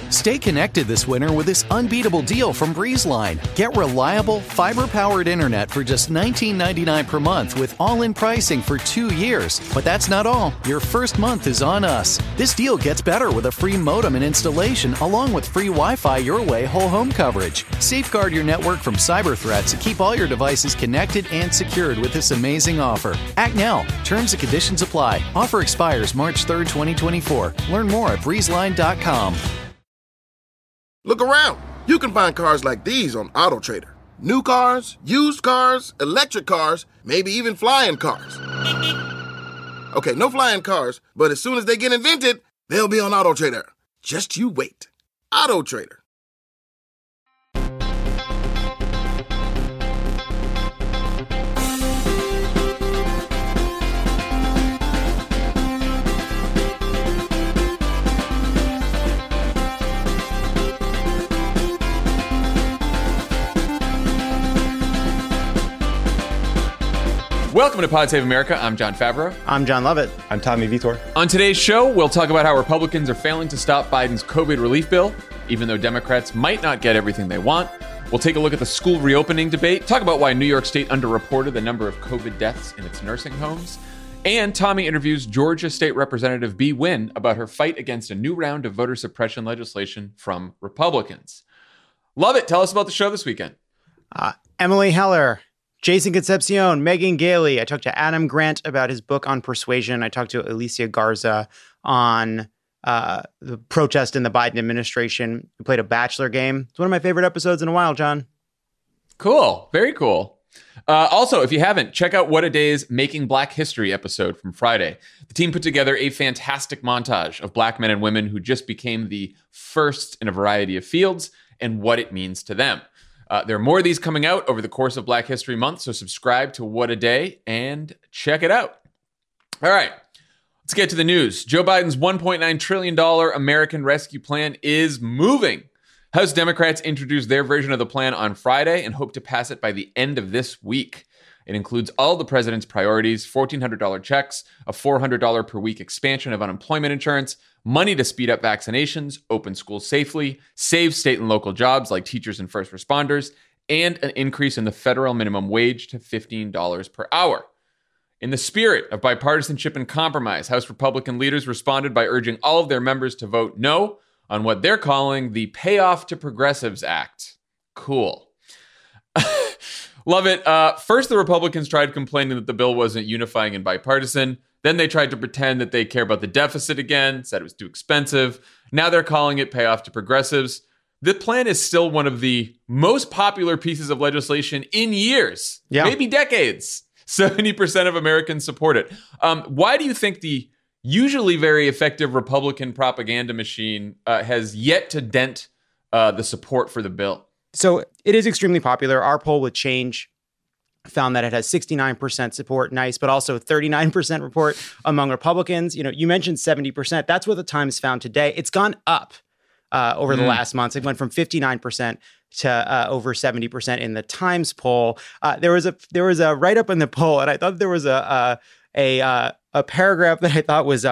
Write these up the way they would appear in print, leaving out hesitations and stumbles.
Stay connected this winter with this unbeatable deal from BreezeLine. Get reliable, fiber-powered internet for just $19.99 per month with all-in pricing for 2 years. But that's not all. Your first month is on us. This deal gets better with a free modem and installation, along with free Wi-Fi your way whole home coverage. Safeguard your network from cyber threats and keep all your devices connected and secured with this amazing offer. Act now. Terms and conditions apply. Offer expires March 3rd, 2024. Learn more at breezeline.com. Look around. You can find cars like these on AutoTrader. New cars, used cars, electric cars, maybe even flying cars. Okay, no flying cars, but as soon as they get invented, they'll be on AutoTrader. Just you wait. AutoTrader. Welcome to Pod Save America. I'm John Favreau. I'm John Lovett. I'm Tommy Vitor. On today's show, we'll talk about how Republicans are failing to stop Biden's COVID relief bill, even though Democrats might not get everything they want. We'll take a look at the school reopening debate, talk about why New York State underreported the number of COVID deaths in its nursing homes. And Tommy interviews Georgia State Representative Bee Nguyen about her fight against a new round of voter suppression legislation from Republicans. Lovett, tell us about the show this weekend. Emily Heller, Jason Concepcion, Megan Gailey. I talked to Adam Grant about his book on persuasion. I talked to Alicia Garza on the protest in the Biden administration. We played a Bachelor game. It's one of my favorite episodes in a while, John. Cool. Very cool. Also, if you haven't, check out What a Day's Making Black History episode from Friday. The team put together a fantastic montage of Black men and women who just became the first in a variety of fields and what it means to them. There are more of these coming out over the course of Black History Month, so subscribe to What a Day and check it out. All right, let's get to the news. Joe Biden's $1.9 trillion American Rescue Plan is moving. House Democrats introduced their version of the plan on Friday and hope to pass it by the end of this week. It includes all the president's priorities: $1,400 checks, a $400 per week expansion of unemployment insurance, money to speed up vaccinations, open schools safely, save state and local jobs like teachers and first responders, and an increase in the federal minimum wage to $15 per hour. In the spirit of bipartisanship and compromise, House Republican leaders responded by urging all of their members to vote no on what they're calling the Payoff to Progressives Act. Cool. Love it. First, the Republicans tried complaining that the bill wasn't unifying and bipartisan. Then they tried to pretend that they care about the deficit again, said it was too expensive. Now they're calling it Payoff to Progressives. The plan is still one of the most popular pieces of legislation in years, maybe decades. 70% of Americans support it. Why do you think the usually very effective Republican propaganda machine has yet to dent the support for the bill? So it is extremely popular. Our poll with Change found that it has 69% support, nice, but also 39% support among Republicans. You know, you mentioned 70%. That's what the Times found today. It's gone up over the last months. It went from 59% to over 70% in the Times poll. There was a write-up in the poll, and I thought there was a paragraph that I thought was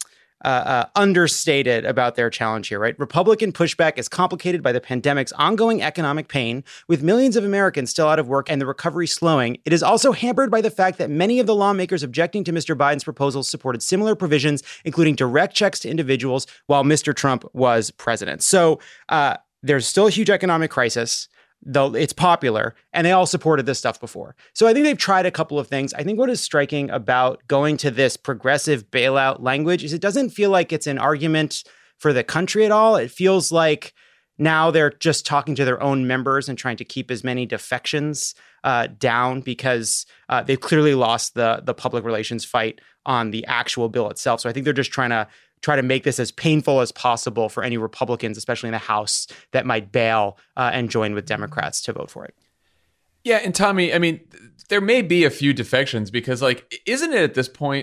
understated about their challenge here, right? Republican pushback is complicated by the pandemic's ongoing economic pain, with millions of Americans still out of work and the recovery slowing. It is also hampered by the fact that many of the lawmakers objecting to Mr. Biden's proposals supported similar provisions, including direct checks to individuals, while Mr. Trump was president. So there's still a huge economic crisis, though it's popular, and they all supported this stuff before. So I think they've tried a couple of things. I think what is striking about going to this progressive bailout language is it doesn't feel like it's an argument for the country at all. It feels like now they're just talking to their own members and trying to keep as many defections down because they've clearly lost the public relations fight on the actual bill itself. So I think they're just trying to make this as painful as possible for any Republicans, especially in the House, that might bail and join with Democrats to vote for it. Yeah, and Tommy, I mean, there may be a few defections because, like, isn't it at this point, like,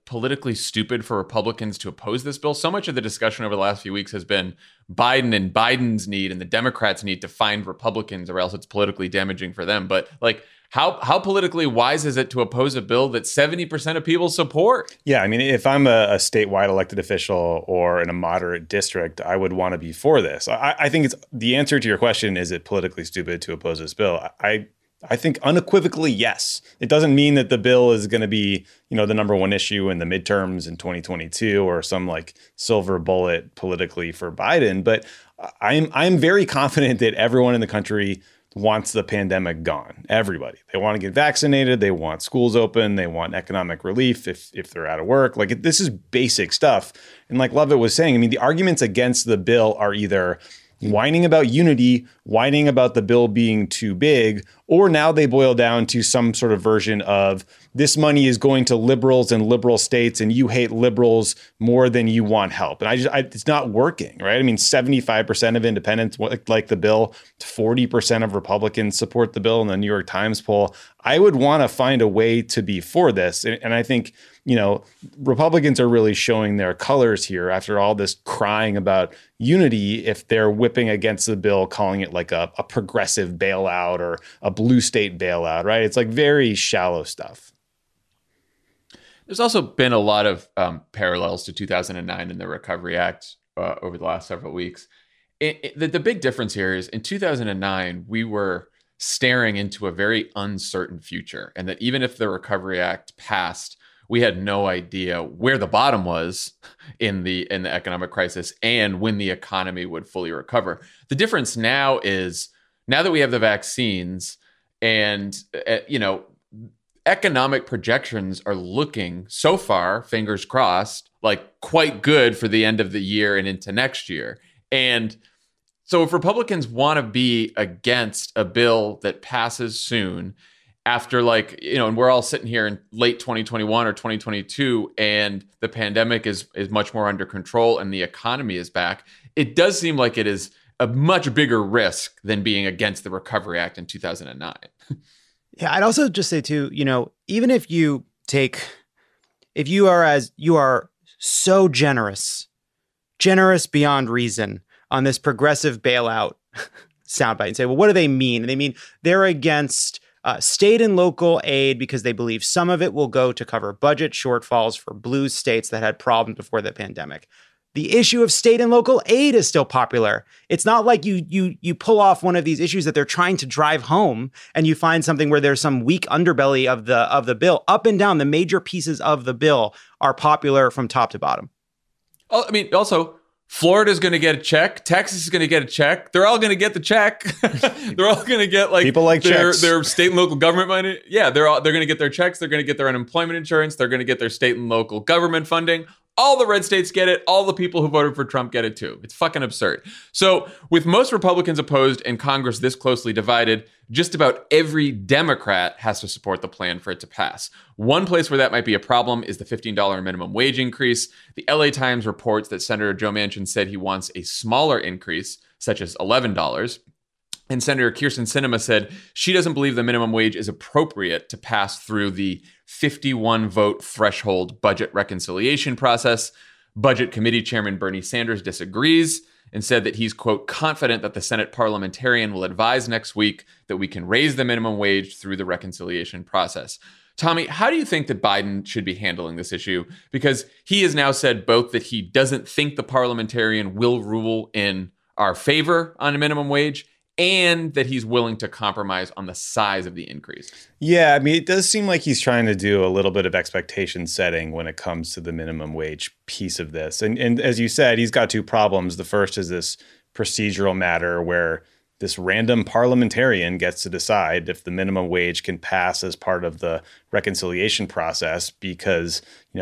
politically stupid for Republicans to oppose this bill? So much of the discussion over the last few weeks has been Biden and Biden's need and the Democrats' need to find Republicans, or else it's politically damaging for them. But like, how politically wise is it to oppose a bill that 70% of people support? Yeah, I mean, if I'm a statewide elected official or in a moderate district, I would want to be for this. I think it's the answer to your question, is it politically stupid to oppose this bill? I think unequivocally, yes. It doesn't mean that the bill is going to be, the number one issue in the midterms in 2022 or some like silver bullet politically for Biden. But I'm very confident that everyone in the country wants the pandemic gone. Everybody. They want to get vaccinated. They want schools open. They want economic relief if they're out of work. Like, this is basic stuff. And like Lovett was saying, I mean, the arguments against the bill are either whining about unity, whining about the bill being too big, or now they boil down to some sort of version of this money is going to liberals and liberal states and you hate liberals more than you want help. And it's not working, right? I mean, 75% of independents like the bill, 40% of Republicans support the bill in the New York Times poll. I would want to find a way to be for this. And I think, Republicans are really showing their colors here after all this crying about unity if they're whipping against the bill, calling it like a progressive bailout or a blue state bailout, right? It's like very shallow stuff. There's also been a lot of parallels to 2009 and the Recovery Act over the last several weeks. The big difference here is in 2009, we were staring into a very uncertain future, and that even if the Recovery Act passed, we had no idea where the bottom was in the economic crisis and when the economy would fully recover. The difference now is, now that we have the vaccines and, economic projections are looking so far, fingers crossed, like quite good for the end of the year and into next year. And so if Republicans want to be against a bill that passes soon, after and we're all sitting here in late 2021 or 2022, and the pandemic is much more under control and the economy is back, it does seem like it is a much bigger risk than being against the Recovery Act in 2009. Yeah, I'd also just say too, even if you are so generous beyond reason on this progressive bailout soundbite and say, well, what do they mean? And they mean they're against state and local aid because they believe some of it will go to cover budget shortfalls for blue states that had problems before the pandemic. The issue of state and local aid is still popular. It's not like you pull off one of these issues that they're trying to drive home and you find something where there's some weak underbelly of the bill. Up and down, the major pieces of the bill are popular from top to bottom. Oh, I mean, also, Florida's going to get a check. Texas is going to get a check. They're all going to get the check. They're all going to get people like their state and local government money. Yeah, they're going to get their checks. They're going to get their unemployment insurance. They're going to get their state and local government funding. All the red states get it. All the people who voted for Trump get it too. It's fucking absurd. So with most Republicans opposed and Congress this closely divided, just about every Democrat has to support the plan for it to pass. One place where that might be a problem is the $15 minimum wage increase. The LA Times reports that Senator Joe Manchin said he wants a smaller increase, such as $11. And Senator Kyrsten Sinema said she doesn't believe the minimum wage is appropriate to pass through the 51-vote threshold budget reconciliation process. Budget Committee Chairman Bernie Sanders disagrees and said that he's, quote, confident that the Senate parliamentarian will advise next week that we can raise the minimum wage through the reconciliation process. Tommy, how do you think that Biden should be handling this issue? Because he has now said both that he doesn't think the parliamentarian will rule in our favor on a minimum wage, and that he's willing to compromise on the size of the increase. Yeah, I mean, it does seem like he's trying to do a little bit of expectation setting when it comes to the minimum wage piece of this. And as you said, he's got two problems. The first is this procedural matter where this random parliamentarian gets to decide if the minimum wage can pass as part of the reconciliation process because,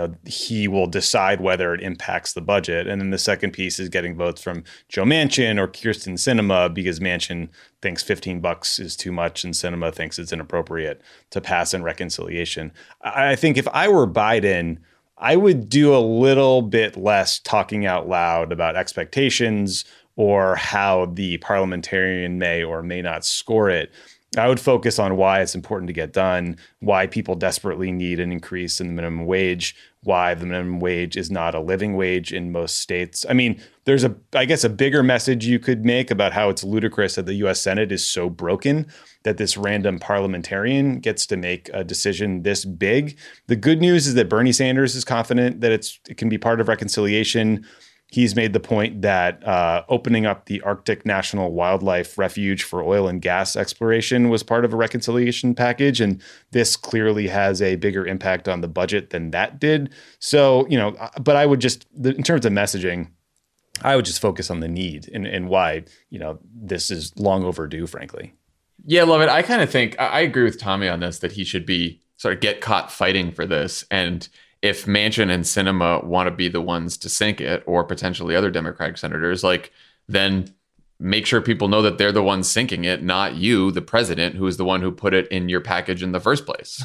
he will decide whether it impacts the budget. And then the second piece is getting votes from Joe Manchin or Kyrsten Sinema because Manchin thinks $15 is too much and Sinema thinks it's inappropriate to pass in reconciliation. I think if I were Biden, I would do a little bit less talking out loud about expectations or how the parliamentarian may or may not score it, I would focus on why it's important to get done, why people desperately need an increase in the minimum wage, why the minimum wage is not a living wage in most states. I mean, there's I guess a bigger message you could make about how it's ludicrous that the US Senate is so broken that this random parliamentarian gets to make a decision this big. The good news is that Bernie Sanders is confident that it can be part of reconciliation. He's made the point that opening up the Arctic National Wildlife Refuge for oil and gas exploration was part of a reconciliation package. And this clearly has a bigger impact on the budget than that did. So, but I would just, in terms of messaging, I would just focus on the need and why, this is long overdue, frankly. Yeah, love it. I kind of think, I agree with Tommy on this, that he should be sort of get caught fighting for this. And if Manchin and Sinema want to be the ones to sink it, or potentially other Democratic senators, then make sure people know that they're the ones sinking it, not you, the president, who is the one who put it in your package in the first place.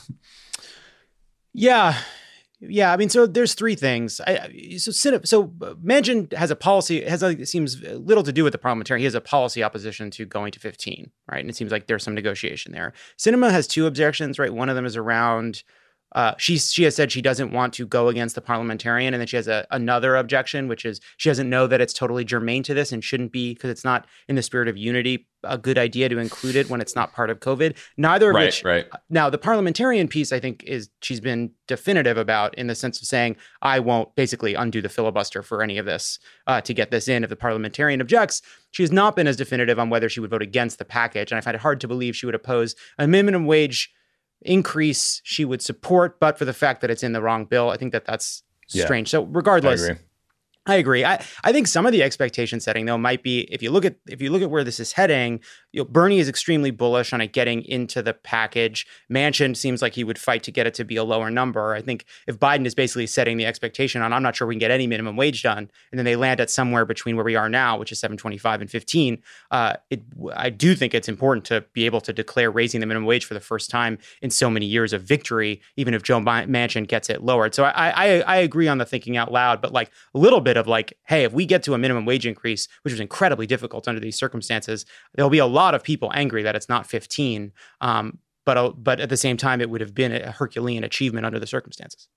Yeah. I mean, so there's three things. So Manchin has a policy. It seems little to do with the parliamentarian. He has a policy opposition to going to 15, right? And it seems like there's some negotiation there. Sinema has two objections, right? One of them is around. She has said she doesn't want to go against the parliamentarian, and then she has another objection, which is she doesn't know that it's totally germane to this and shouldn't be, because it's not in the spirit of unity, a good idea to include it when it's not part of COVID. Neither of which. Right. Now, the parliamentarian piece, I think, she's been definitive about, in the sense of saying, I won't basically undo the filibuster for any of this to get this in if the parliamentarian objects. She has not been as definitive on whether she would vote against the package, and I find it hard to believe she would oppose a minimum wage increase she would support, but for the fact that it's in the wrong bill. I think that's strange. So regardless, I agree. I think some of the expectation setting, though, might be, if you look at where this is heading, Bernie is extremely bullish on it getting into the package. Manchin seems like he would fight to get it to be a lower number. I think if Biden is basically setting the expectation on, I'm not sure we can get any minimum wage done, and then they land at somewhere between where we are now, which is 725 and 15, I do think it's important to be able to declare raising the minimum wage for the first time in so many years of victory, even if Joe Manchin gets it lowered. So I agree on the thinking out loud, but a little bit of hey, if we get to a minimum wage increase, which is incredibly difficult under these circumstances, there'll be a lot of people angry that it's not 15. But at the same time, it would have been a Herculean achievement under the circumstances.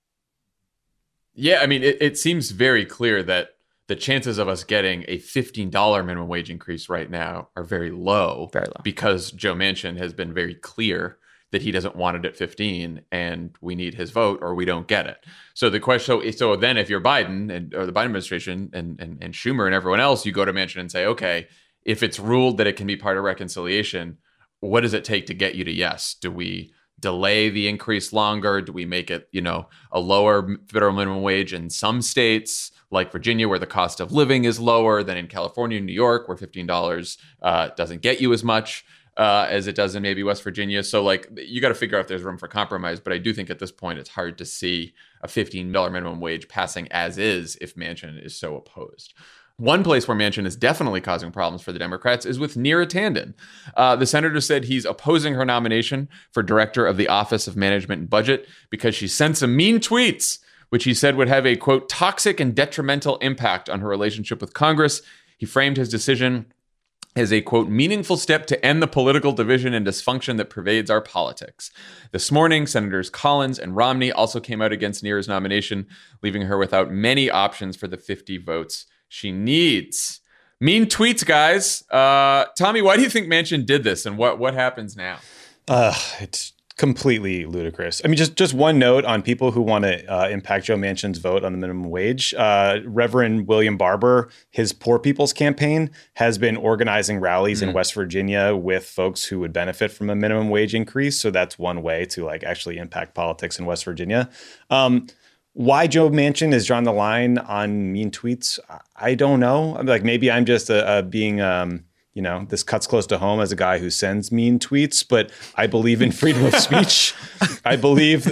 Yeah, I mean, it seems very clear that the chances of us getting a $15 minimum wage increase right now are very low. Very low. Because Joe Manchin has been very clear that he doesn't want it at 15, and we need his vote or we don't get it. So the question, so then if you're Biden or the Biden administration and Schumer and everyone else, you go to Manchin and say, okay, if it's ruled that it can be part of reconciliation, what does it take to get you to yes? Do we delay the increase longer? Do we make it, a lower federal minimum wage in some states like Virginia, where the cost of living is lower than in California and New York, where $15 doesn't get you as much as it does in maybe West Virginia. So you got to figure out if there's room for compromise. But I do think at this point, it's hard to see a $15 minimum wage passing as is if Manchin is so opposed. One place where Manchin is definitely causing problems for the Democrats is with Neera Tanden. The senator said he's opposing her nomination for director of the Office of Management and Budget because she sent some mean tweets, which he said would have a, quote, toxic and detrimental impact on her relationship with Congress. He framed his decision as a, quote, meaningful step to end the political division and dysfunction that pervades our politics. This morning, Senators Collins and Romney also came out against Neera's nomination, leaving her without many options for the 50 votes she needs. Mean tweets, guys. Tommy, why do you think Manchin did this, and what happens now? It's completely ludicrous. I mean, just one note on people who want to impact Joe Manchin's vote on the minimum wage. Reverend William Barber, his Poor People's Campaign, has been organizing rallies in West Virginia with folks who would benefit from a minimum wage increase. So that's one way to actually impact politics in West Virginia. Why Joe Manchin has drawn the line on mean tweets, I don't know. Maybe I'm just being this cuts close to home as a guy who sends mean tweets, but I believe in freedom of speech. I believe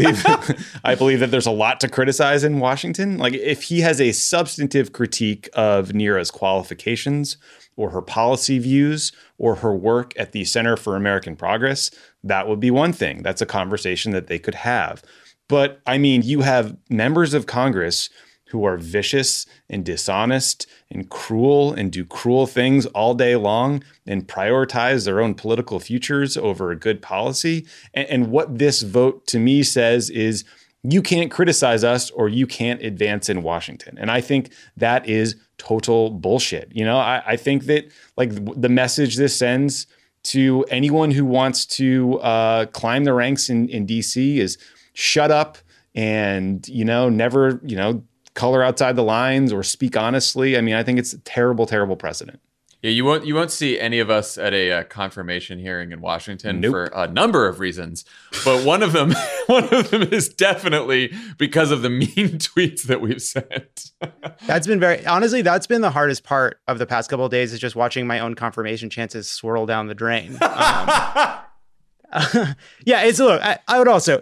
that there's a lot to criticize in Washington. If he has a substantive critique of Neera's qualifications or her policy views or her work at the Center for American Progress, that would be one thing. That's a conversation that they could have. But I mean, you have members of Congress who are vicious and dishonest and cruel and do cruel things all day long and prioritize their own political futures over a good policy. And what this vote to me says is, you can't criticize us or you can't advance in Washington. And I think that is total bullshit. I think that like the message this sends to anyone who wants to climb the ranks in DC is shut up and, never, color outside the lines or speak honestly. I mean, I think it's a terrible, terrible precedent. Yeah, you won't see any of us at a confirmation hearing in Washington Nope. for a number of reasons, but one of them is definitely because of the mean tweets that we've sent. That's been that's been the hardest part of the past couple of days, is just watching my own confirmation chances swirl down the drain. Yeah, I would also,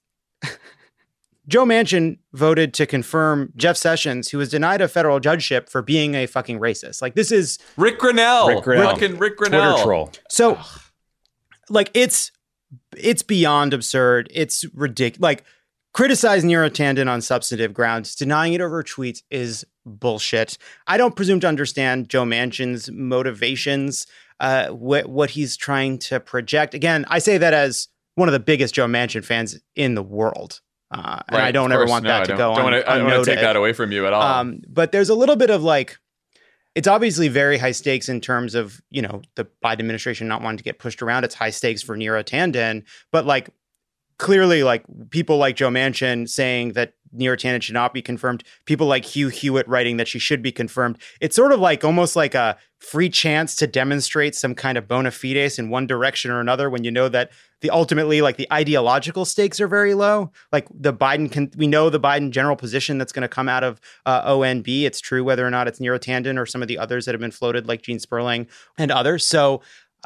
Joe Manchin voted to confirm Jeff Sessions, who was denied a federal judgeship for being a fucking racist. Like, this is Rick Grinnell. Fucking Rick Grinnell. Twitter troll. so, like, it's beyond absurd. It's ridiculous. Like, criticize Neera Tanden on substantive grounds. Denying it over tweets is bullshit. I don't presume to understand Joe Manchin's motivations, what he's trying to project. Again, I say that as one of the biggest Joe Manchin fans in the world. And I don't ever want that to go on. I don't want to take that away from you at all. But there's a little bit of like, it's obviously very high stakes in terms of, the Biden administration not wanting to get pushed around. It's high stakes for Neera Tanden. But like, clearly, like, people like Joe Manchin saying that Neera Tanden should not be confirmed, people like Hugh Hewitt writing that she should be confirmed. It's sort of like almost like a free chance to demonstrate some kind of bona fides in one direction or another, when you know that ultimately like the ideological stakes are very low. Like we know the Biden general position that's going to come out of ONB. It's true whether or not it's Neera Tanden or some of the others that have been floated like Gene Sperling and others. So,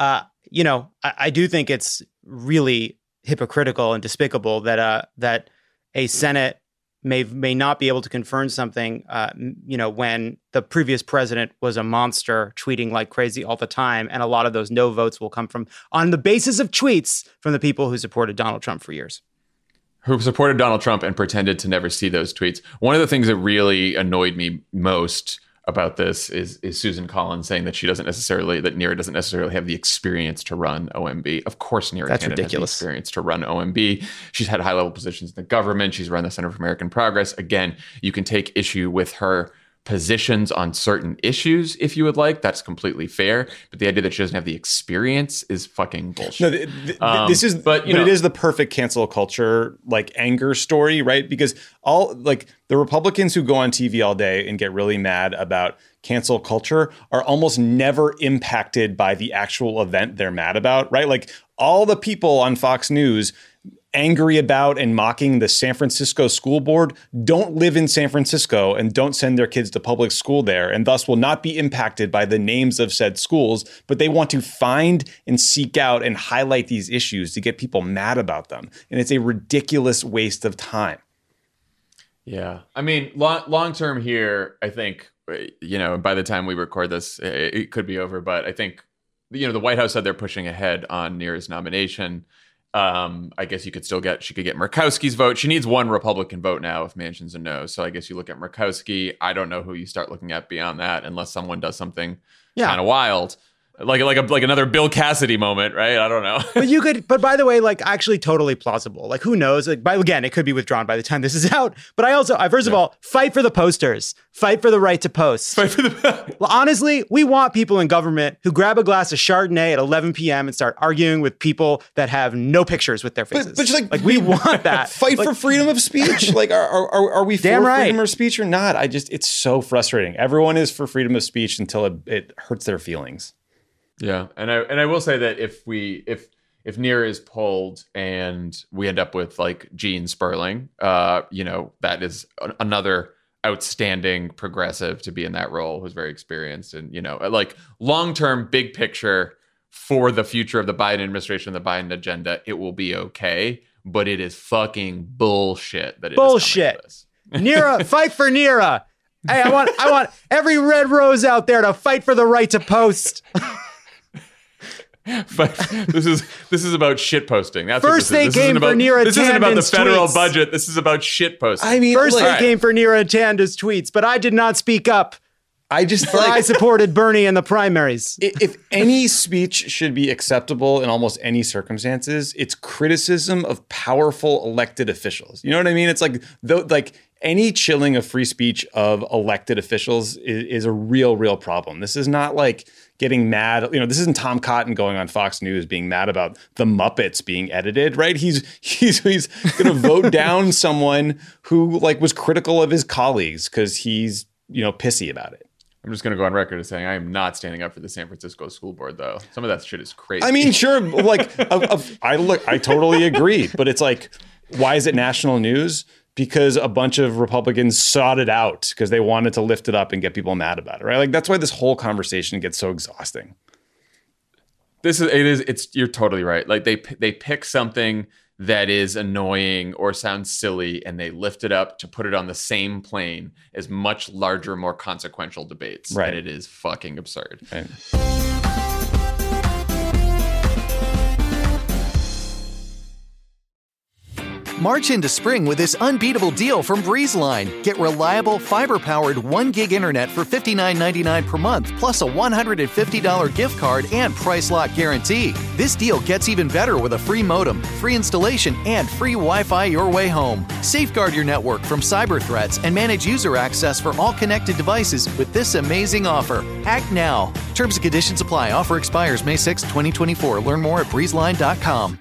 I do think it's really hypocritical and despicable that a Senate may not be able to confirm something, when the previous president was a monster tweeting like crazy all the time. And a lot of those no votes will come on the basis of tweets from the people who supported Donald Trump for years. Who supported Donald Trump and pretended to never see those tweets. One of the things that really annoyed me most about this is Susan Collins saying that Neera doesn't necessarily have the experience to run OMB. Of course, Neera Tanden has the experience to run OMB. She's had high-level positions in the government. She's run the Center for American Progress. Again, you can take issue with her positions on certain issues if you would like. That's completely fair. But the idea that she doesn't have the experience is fucking bullshit. No, it is the perfect cancel culture like anger story, right? Because all like the Republicans who go on TV all day and get really mad about cancel culture are almost never impacted by the actual event they're mad about, right? Like all the people on Fox News angry about and mocking the San Francisco school board don't live in San Francisco and don't send their kids to public school there, and thus will not be impacted by the names of said schools, but they want to find and seek out and highlight these issues to get people mad about them. And it's a ridiculous waste of time. Yeah. I mean, long term here, I think, by the time we record this, it could be over, but I think, the White House said they're pushing ahead on Neera's nomination. I guess she could get Murkowski's vote. She needs one Republican vote now if Manchin's a no. So I guess you look at Murkowski. I don't know who you start looking at beyond that unless someone does something kind of wild. Like another Bill Cassidy moment, right? I don't know. But by the way, like actually totally plausible. Like who knows? Like again, it could be withdrawn by the time this is out. But I first of all, fight for the posters. Fight for the right to post. Well, honestly, we want people in government who grab a glass of Chardonnay at 11 p.m. and start arguing with people that have no pictures with their faces. But just we want that. Fight for freedom of speech. Like are we for freedom of speech or not? It's so frustrating. Everyone is for freedom of speech until it hurts their feelings. Yeah, and I will say that if Neera is pulled and we end up with like Gene Sperling, that is another outstanding progressive to be in that role who's very experienced and like long-term big picture for the future of the Biden administration, the Biden agenda, it will be okay, but it is fucking bullshit that it bullshit. is Neera, fight for Neera. Hey, I want every red rose out there to fight for the right to post. But this is about shit posting. That's First what this is. they came for Neera This isn't about the Tanden's federal tweets. budget. This is about shit posting. I mean, First, look, they came for Neera Tanda's tweets, but I did not speak up. I just For I supported Bernie in the primaries. if any speech should be acceptable in almost any circumstances, it's criticism of powerful elected officials. You know what I mean? It's like any chilling of free speech of elected officials is a real problem. This is not like getting mad. This isn't Tom Cotton going on Fox News being mad about the Muppets being edited, right? He's going to vote down someone who was critical of his colleagues because he's pissy about it. I'm just going to go on record as saying I am not standing up for the San Francisco School Board, though. Some of that shit is crazy. I mean, sure. I totally agree. But it's why is it national news? Because a bunch of Republicans sought it out because they wanted to lift it up and get people mad about it, right? That's why this whole conversation gets so exhausting. You're totally right. They pick something that is annoying or sounds silly, and they lift it up to put it on the same plane as much larger, more consequential debates. Right. And it is fucking absurd. Right. March into spring with this unbeatable deal from BreezeLine. Get reliable, fiber-powered 1 gig internet for $59.99 per month, plus a $150 gift card and price lock guarantee. This deal gets even better with a free modem, free installation, and free Wi-Fi your way home. Safeguard your network from cyber threats and manage user access for all connected devices with this amazing offer. Act now. Terms and conditions apply. Offer expires May 6, 2024. Learn more at breezeline.com.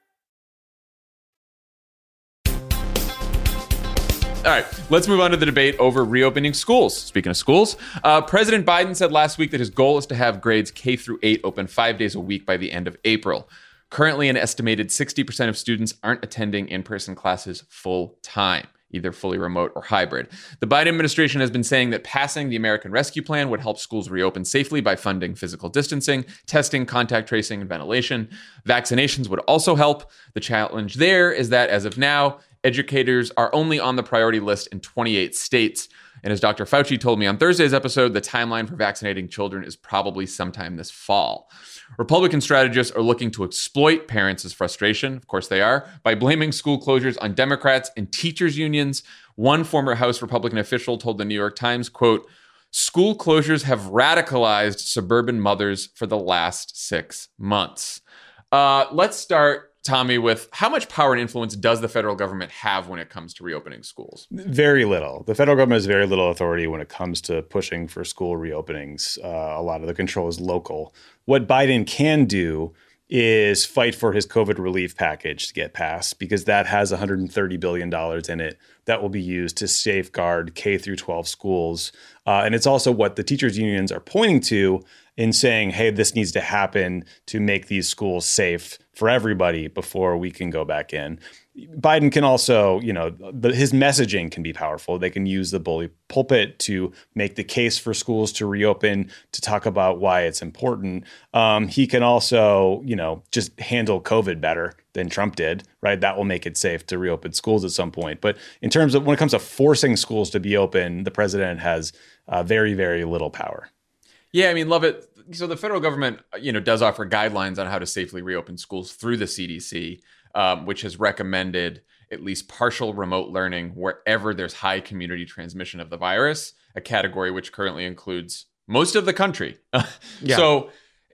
All right, let's move on to the debate over reopening schools. Speaking of schools, President Biden said last week that his goal is to have grades K through 8 open 5 days a week by the end of April. Currently, an estimated 60% of students aren't attending in-person classes full time, either fully remote or hybrid. The Biden administration has been saying that passing the American Rescue Plan would help schools reopen safely by funding physical distancing, testing, contact tracing, and ventilation. Vaccinations would also help. The challenge there is that as of now, educators are only on the priority list in 28 states. And as Dr. Fauci told me on Thursday's episode, the timeline for vaccinating children is probably sometime this fall. Republican strategists are looking to exploit parents' frustration, of course they are, by blaming school closures on Democrats and teachers' unions. One former House Republican official told the New York Times, quote, "School closures have radicalized suburban mothers for the last 6 months." Let's start, Tommy, with how much power and influence does the federal government have when it comes to reopening schools? Very little. The federal government has very little authority when it comes to pushing for school reopenings. A lot of the control is local. What Biden can do is fight for his COVID relief package to get passed, because that has $130 billion in it that will be used to safeguard K through 12 schools. And it's also what the teachers unions are pointing to in saying, hey, this needs to happen to make these schools safe for everybody before we can go back in. Biden can also, his messaging can be powerful. They can use the bully pulpit to make the case for schools to reopen, to talk about why it's important. He can also, just handle COVID better than Trump did, right? That will make it safe to reopen schools at some point. But in terms of when it comes to forcing schools to be open, the president has very, very little power. Yeah, I mean, love it. So the federal government, does offer guidelines on how to safely reopen schools through the CDC, which has recommended at least partial remote learning wherever there's high community transmission of the virus, a category which currently includes most of the country. Yeah. So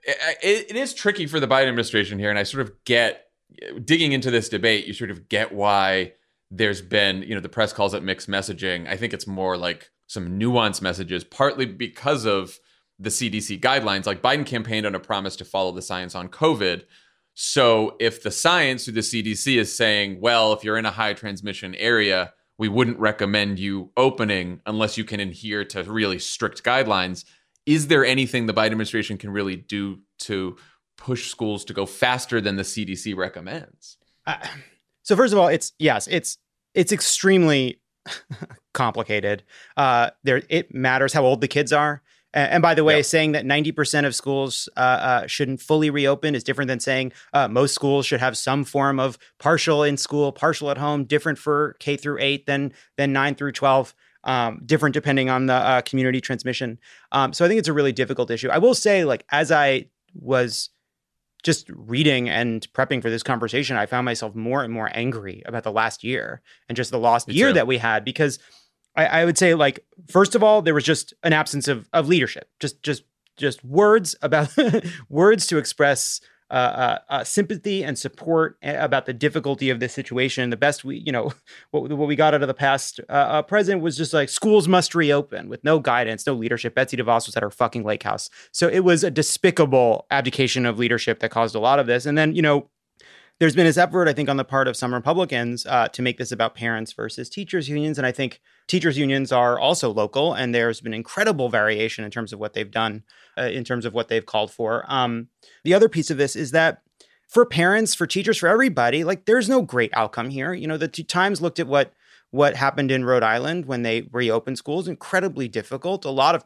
it is tricky for the Biden administration here. And I sort of get, digging into this debate, you sort of get why there's been, the press calls it mixed messaging. I think it's more like some nuanced messages, partly because of the CDC guidelines. Like Biden campaigned on a promise to follow the science on COVID. So if the science through the CDC is saying, well, if you're in a high transmission area, we wouldn't recommend you opening unless you can adhere to really strict guidelines. Is there anything the Biden administration can really do to push schools to go faster than the CDC recommends? So first of all, it's extremely complicated. It matters how old the kids are. And by the way, saying that 90% of schools shouldn't fully reopen is different than saying most schools should have some form of partial in school, partial at home, different for K through 8 than 9 through 12, different depending on the community transmission. So I think it's a really difficult issue. I will say, as I was just reading and prepping for this conversation, I found myself more and more angry about the last year and just the lost year that we had, because I would say, like, first of all, there was just an absence of leadership, just words about words to express sympathy and support about the difficulty of this situation. The best what we got out of the past president was just like, schools must reopen, with no guidance, no leadership. Betsy DeVos was at her fucking lake house. So it was a despicable abdication of leadership that caused a lot of this. And then, there's been this effort, I think, on the part of some Republicans to make this about parents versus teachers unions. And I think teachers unions are also local, and there's been incredible variation in terms of what they've done, in terms of what they've called for. The other piece of this is that for parents, for teachers, for everybody, like, there's no great outcome here. The Times looked at what happened in Rhode Island when they reopened schools. Incredibly difficult. A lot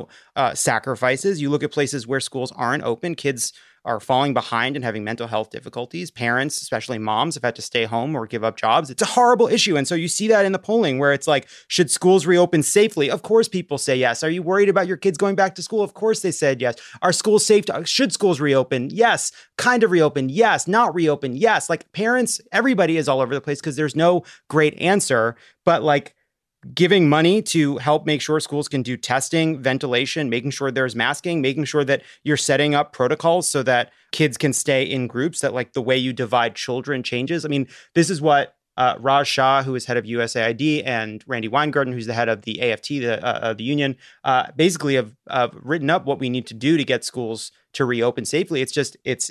of sacrifices. You look at places where schools aren't open, kids are falling behind and having mental health difficulties. Parents, especially moms, have had to stay home or give up jobs. It's a horrible issue. And so you see that in the polling, where it's like, should schools reopen safely? Of course people say yes. Are you worried about your kids going back to school? Of course they said yes. Are schools safe? Should schools reopen? Yes. Kind of reopen? Yes. Not reopen? Yes. Like, parents, everybody is all over the place because there's no great answer. But like, giving money to help make sure schools can do testing, ventilation, making sure there's masking, making sure that you're setting up protocols so that kids can stay in groups, that like the way you divide children changes. I mean, this is what Raj Shah, who is head of USAID, and Randy Weingarten, who's the head of the AFT, the union, basically have written up what we need to do to get schools to reopen safely. It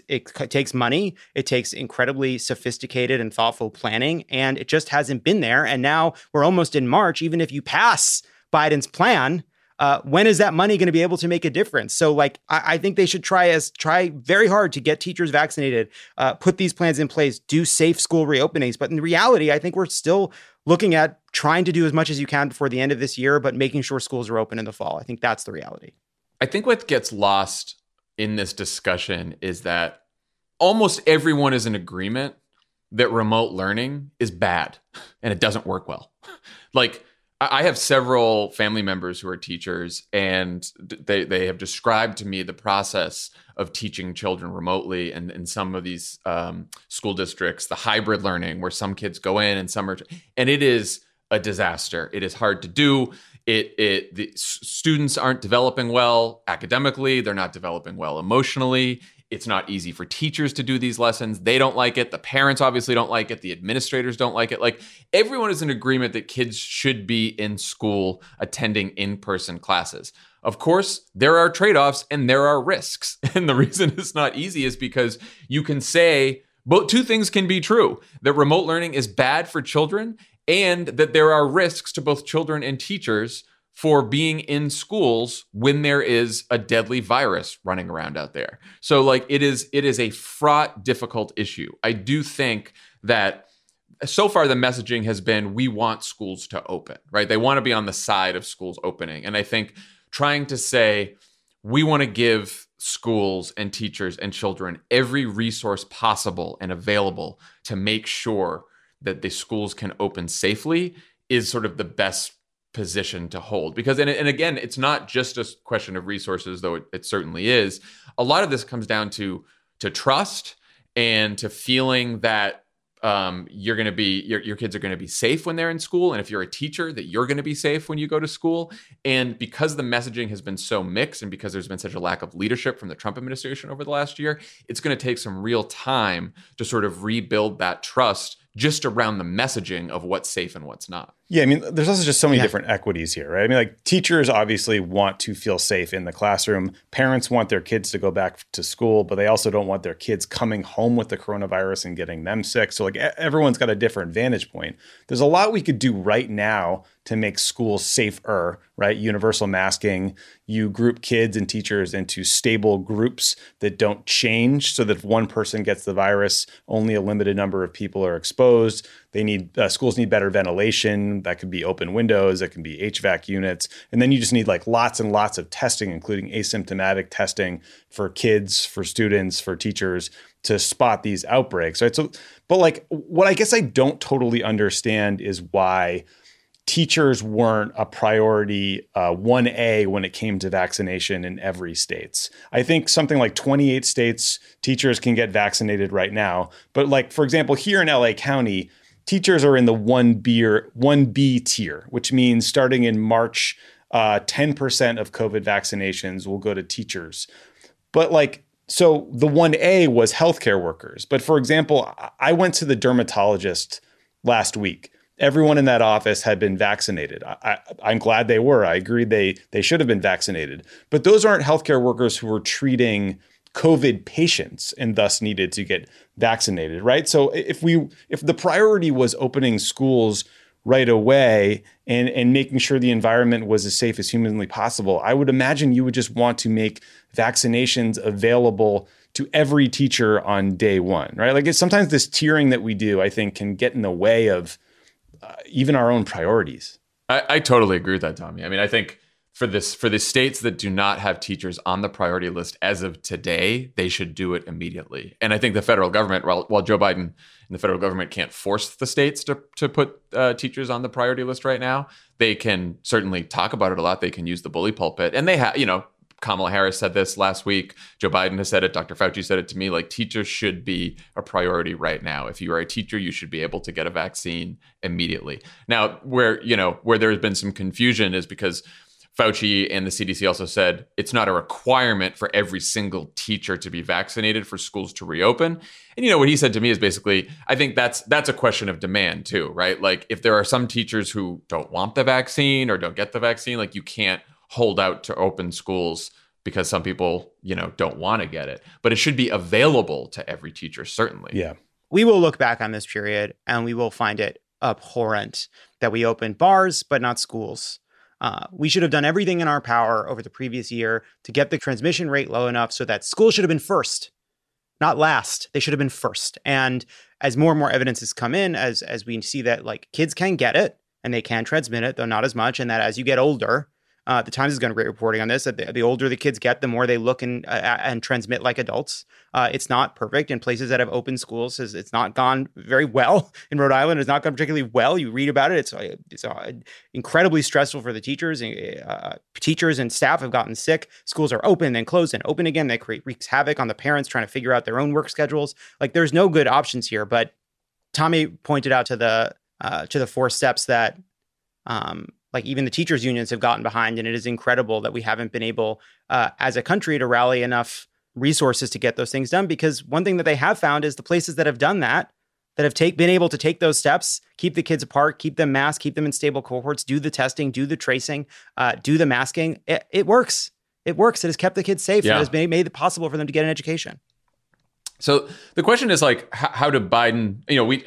takes money. It takes incredibly sophisticated and thoughtful planning, and it just hasn't been there. And now we're almost in March. Even if you pass Biden's plan, when is that money going to be able to make a difference? So like, I think they should try very hard to get teachers vaccinated, put these plans in place, do safe school reopenings. But in reality, I think we're still looking at trying to do as much as you can before the end of this year, but making sure schools are open in the fall. I think that's the reality. I think what gets lost in this discussion is that almost everyone is in agreement that remote learning is bad and it doesn't work well. Like, I have several family members who are teachers, and they have described to me the process of teaching children remotely, and in some of these school districts, the hybrid learning where some kids go in and some are, and it is a disaster. It is hard to do. The students aren't developing well academically. They're not developing well emotionally. It's not easy for teachers to do these lessons. They don't like it. The parents obviously don't like it. The administrators don't like it. Like, everyone is in agreement that kids should be in school attending in-person classes. Of course, there are trade-offs and there are risks. And the reason it's not easy is because you can say, both two things can be true, that remote learning is bad for children and that there are risks to both children and teachers for being in schools when there is a deadly virus running around out there. So like, it is a fraught, difficult issue. I do think that so far the messaging has been, we want schools to open, right? They want to be on the side of schools opening. And I think trying to say, we want to give schools and teachers and children every resource possible and available to make sure that the schools can open safely is sort of the best position to hold. Because, and again, it's not just a question of resources, though it certainly is. A lot of this comes down to trust and to feeling that you're going to be, your kids are going to be safe when they're in school. And if you're a teacher, that you're going to be safe when you go to school. And because the messaging has been so mixed, and because there's been such a lack of leadership from the Trump administration over the last year, it's going to take some real time to sort of rebuild that trust just around the messaging of what's safe and what's not. Yeah, I mean, there's also just so many different equities here, right? I mean, like, teachers obviously want to feel safe in the classroom. Parents want their kids to go back to school, but they also don't want their kids coming home with the coronavirus and getting them sick. So like, everyone's got a different vantage point. There's a lot we could do right now to make schools safer, right? Universal masking, you group kids and teachers into stable groups that don't change, so that if one person gets the virus, only a limited number of people are exposed. They need schools need better ventilation. That could be open windows. That can be HVAC units. And then you just need like lots and lots of testing, including asymptomatic testing for kids, for students, for teachers, to spot these outbreaks, right? So, but like, what I guess I don't totally understand is why teachers weren't a priority 1A when it came to vaccination in every state. I think something like 28 states, teachers can get vaccinated right now. But like, for example, here in LA County, teachers are in the 1B tier, which means starting in March, 10% of COVID vaccinations will go to teachers. But like, so the 1A was healthcare workers. But for example, I went to the dermatologist last week. Everyone in that office had been vaccinated. I'm glad they were. I agree they should have been vaccinated. But those aren't healthcare workers who were treating COVID patients and thus needed to get vaccinated, right? So if the priority was opening schools right away and making sure the environment was as safe as humanly possible, I would imagine you would just want to make vaccinations available to every teacher on day one, right? Like sometimes this tiering that we do, I think, can get in the way of even our own priorities. I totally agree with that, Tommy. I mean, I think for the states that do not have teachers on the priority list as of today, they should do it immediately. And I think the federal government, while Joe Biden and the federal government can't force the states to put teachers on the priority list right now, they can certainly talk about it a lot. They can use the bully pulpit. And they have, Kamala Harris said this last week. Joe Biden has said it. Dr. Fauci said it to me. Like, teachers should be a priority right now. If you are a teacher, you should be able to get a vaccine immediately. Now, where there has been some confusion is because Fauci and the CDC also said it's not a requirement for every single teacher to be vaccinated for schools to reopen. And what he said to me is basically, I think that's a question of demand too, right? Like, if there are some teachers who don't want the vaccine or don't get the vaccine, like, you can't hold out to open schools because some people, don't want to get it. But it should be available to every teacher, certainly. Yeah. We will look back on this period and we will find it abhorrent that we opened bars, but not schools. We should have done everything in our power over the previous year to get the transmission rate low enough so that schools should have been first, not last. They should have been first. And as more and more evidence has come in, as we see that like kids can get it and they can transmit it, though not as much, and that as you get older, the Times has done great reporting on this, that the older the kids get, the more they look and transmit like adults. It's not perfect. In places that have open schools, it's not gone very well. In Rhode Island, it's not gone particularly well. You read about it. It's incredibly stressful for the teachers. Teachers and staff have gotten sick. Schools are open, then closed, and open again. That wreaks havoc on the parents trying to figure out their own work schedules. Like, there's no good options here. But Tommy pointed out to the 4 steps that like even the teachers unions have gotten behind. And it is incredible that we haven't been able as a country to rally enough resources to get those things done. Because one thing that they have found is the places that have done that have been able to take those steps, keep the kids apart, keep them masked, keep them in stable cohorts, do the testing, do the tracing, do the masking. It works. It works. It has kept the kids safe. Yeah. And it has made it possible for them to get an education. So the question is like, how did Biden,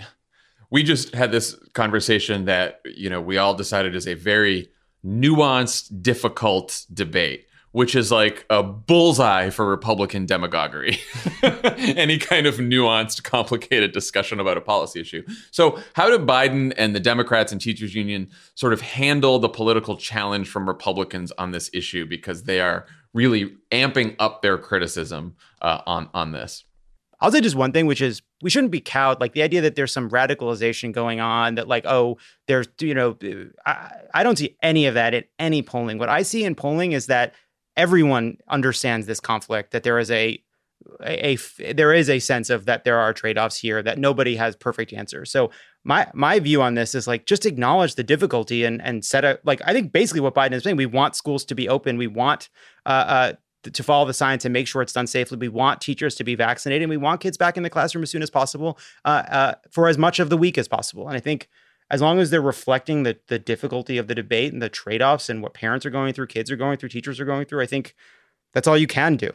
we just had this conversation that, we all decided is a very nuanced, difficult debate, which is like a bullseye for Republican demagoguery. Any kind of nuanced, complicated discussion about a policy issue. So how did Biden and the Democrats and teachers union sort of handle the political challenge from Republicans on this issue? Because they are really amping up their criticism on this. I'll say just one thing, which is we shouldn't be cowed. Like the idea that there's some radicalization going on, that like, there's, I don't see any of that in any polling. What I see in polling is that everyone understands this conflict, that there is there is a sense of that there are trade-offs here, that nobody has perfect answers. So my view on this is like, just acknowledge the difficulty and set a, like, I think basically what Biden is saying, we want schools to be open. We want, to follow the science and make sure it's done safely. We want teachers to be vaccinated. And we want kids back in the classroom as soon as possible for as much of the week as possible. And I think as long as they're reflecting the difficulty of the debate and the trade-offs and what parents are going through, kids are going through, teachers are going through, I think that's all you can do.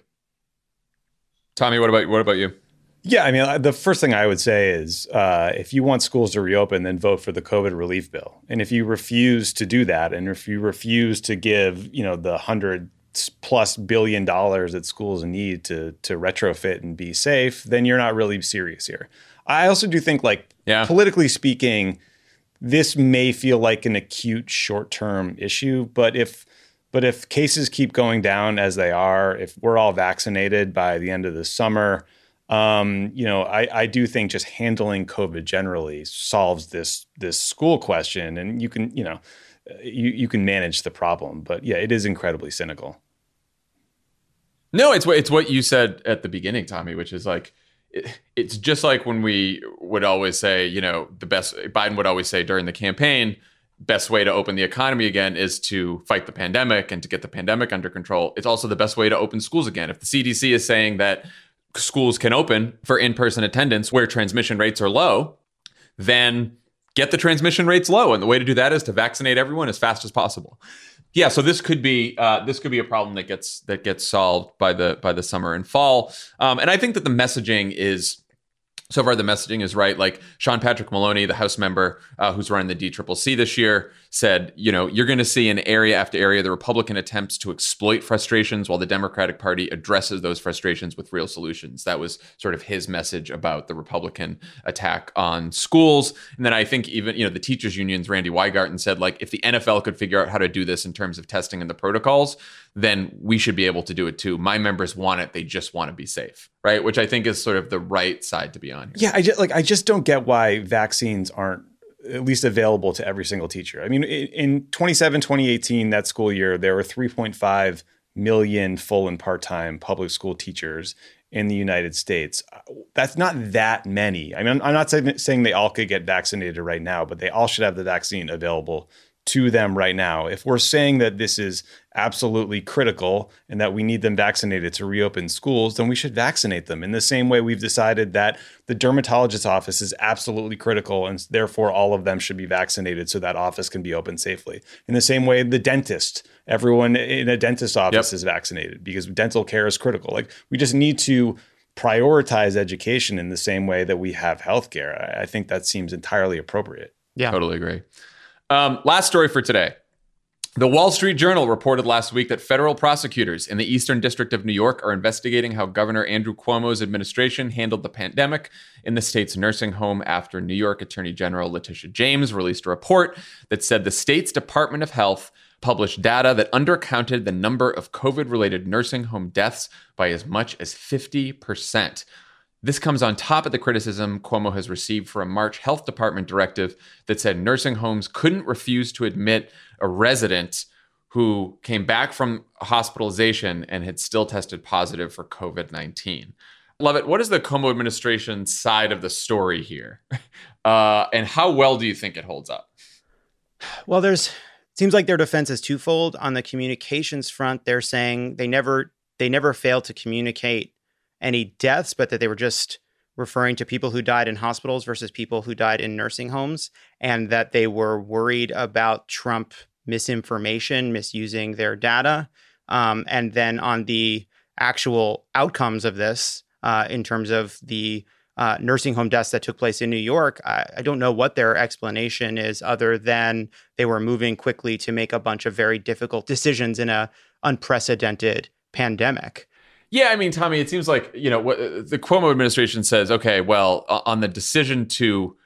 Tommy, what about you? Yeah, I mean, the first thing I would say is if you want schools to reopen, then vote for the COVID relief bill. And if you refuse to do that, and if you refuse to give, the $100+ billion that schools need to retrofit and be safe, then you're not really serious here. I also do think, politically speaking, this may feel like an acute short-term issue, but if cases keep going down as they are, if we're all vaccinated by the end of the summer, I do think just handling COVID generally solves this school question, and you can manage the problem. But yeah, it is incredibly cynical. No, it's what you said at the beginning, Tommy, which is like, it's just like when we would always say, Biden would always say during the campaign, best way to open the economy again is to fight the pandemic and to get the pandemic under control. It's also the best way to open schools again. If the CDC is saying that schools can open for in-person attendance where transmission rates are low, then get the transmission rates low. And the way to do that is to vaccinate everyone as fast as possible. Yeah, so this could be a problem that gets solved by the summer and fall. And I think that the messaging is right. Like Sean Patrick Maloney, the House member who's running the DCCC this year, said, you're going to see in area after area the Republican attempts to exploit frustrations while the Democratic Party addresses those frustrations with real solutions. That was sort of his message about the Republican attack on schools. And then I think even, the teachers unions, Randy Weigarten said, like, if the NFL could figure out how to do this in terms of testing and the protocols, then we should be able to do it too. My members want it. They just want to be safe. Right. Which I think is sort of the right side to be on here. Yeah. I just don't get why vaccines aren't at least available to every single teacher. I mean, in 2018, that school year, there were 3.5 million full and part-time public school teachers in the United States. That's not that many. I mean, I'm not saying they all could get vaccinated right now, but they all should have the vaccine available to them right now. If we're saying that this is absolutely critical and that we need them vaccinated to reopen schools, then we should vaccinate them. In the same way we've decided that the dermatologist's office is absolutely critical and therefore all of them should be vaccinated so that office can be open safely. In the same way, the dentist, everyone in a dentist's office is vaccinated because dental care is critical. Like, we just need to prioritize education in the same way that we have healthcare. I think that seems entirely appropriate. Yeah, totally agree. Last story for today. The Wall Street Journal reported last week that federal prosecutors in the Eastern District of New York are investigating how Governor Andrew Cuomo's administration handled the pandemic in the state's nursing home after New York Attorney General Letitia James released a report that said the state's Department of Health published data that undercounted the number of COVID-related nursing home deaths by as much as 50%. This comes on top of the criticism Cuomo has received for a March health department directive that said nursing homes couldn't refuse to admit a resident who came back from hospitalization and had still tested positive for COVID-19. Lovett, what is the Cuomo administration's side of the story here? And how well do you think it holds up? Well, seems like their defense is twofold. On the communications front, they're saying they never failed to communicate any deaths, but that they were just referring to people who died in hospitals versus people who died in nursing homes, and that they were worried about Trump misinformation, misusing their data. And then on the actual outcomes of this, in terms of the nursing home deaths that took place in New York, I don't know what their explanation is other than they were moving quickly to make a bunch of very difficult decisions in an unprecedented pandemic. Yeah, I mean, Tommy, it seems like, what the Cuomo administration says, okay, well, on the decision to,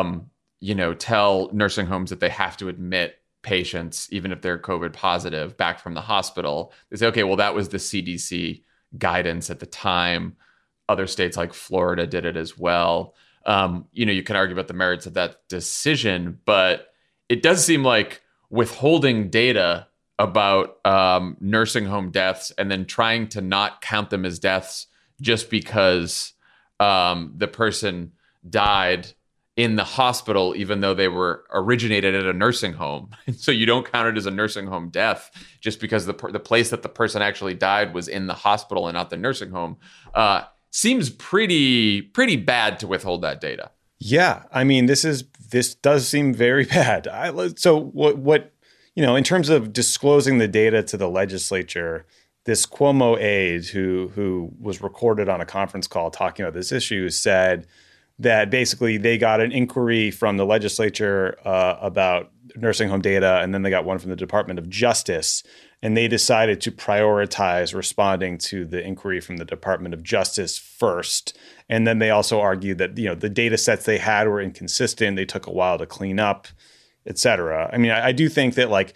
tell nursing homes that they have to admit patients, even if they're COVID positive, back from the hospital, they say, okay, well, that was the CDC guidance at the time. Other states like Florida did it as well. You can argue about the merits of that decision, but it does seem like withholding data about nursing home deaths and then trying to not count them as deaths just because the person died in the hospital, even though they were originated at a nursing home. And so you don't count it as a nursing home death just because the place that the person actually died was in the hospital and not the nursing home. Seems pretty bad to withhold that data. Yeah, I mean, this does seem very bad. So what in terms of disclosing the data to the legislature, this Cuomo aide who was recorded on a conference call talking about this issue said that basically they got an inquiry from the legislature about nursing home data, and then they got one from the Department of Justice, and they decided to prioritize responding to the inquiry from the Department of Justice first. And then they also argued that the data sets they had were inconsistent. They took a while to clean up, et cetera. I mean, I do think that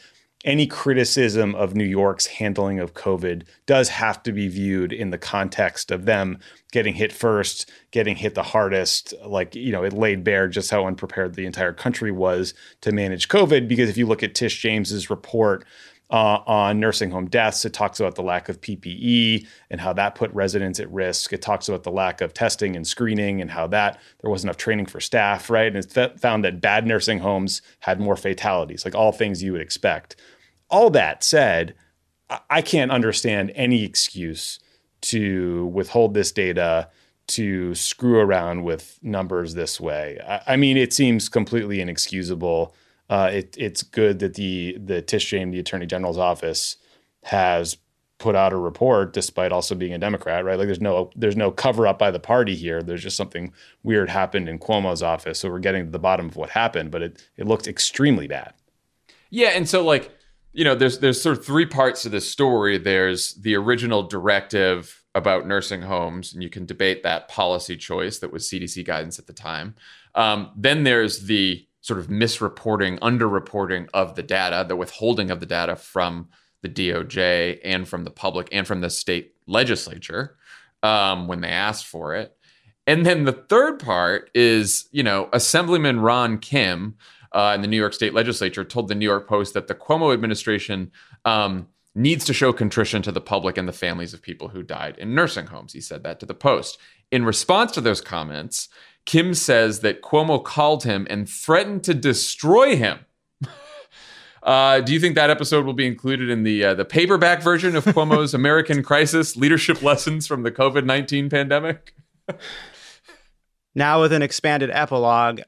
any criticism of New York's handling of COVID does have to be viewed in the context of them getting hit first, getting hit the hardest. Like, it laid bare just how unprepared the entire country was to manage COVID. Because if you look at Tish James's report on nursing home deaths, it talks about the lack of PPE and how that put residents at risk. It talks about the lack of testing and screening and how there wasn't enough training for staff, right? And it found that bad nursing homes had more fatalities, like all things you would expect. All that said, I can't understand any excuse to withhold this data, to screw around with numbers this way. I mean, it seems completely inexcusable. It's good that the Tish James, the Attorney General's office, has put out a report despite also being a Democrat, right? Like there's no cover up by the party here. There's just something weird happened in Cuomo's office. So we're getting to the bottom of what happened, but it looked extremely bad. Yeah, and so there's sort of three parts to this story. There's the original directive about nursing homes, and you can debate that policy choice that was CDC guidance at the time. Then there's the sort of misreporting, underreporting of the data, the withholding of the data from the DOJ and from the public and from the state legislature when they asked for it. And then the third part is, Assemblyman Ron Kim in the New York State Legislature told the New York Post that the Cuomo administration needs to show contrition to the public and the families of people who died in nursing homes. He said that to the Post. In response to those comments, Kim says that Cuomo called him and threatened to destroy him. Do you think that episode will be included in the paperback version of Cuomo's American Crisis: Leadership Lessons from the COVID-19 Pandemic? Now with an expanded epilogue,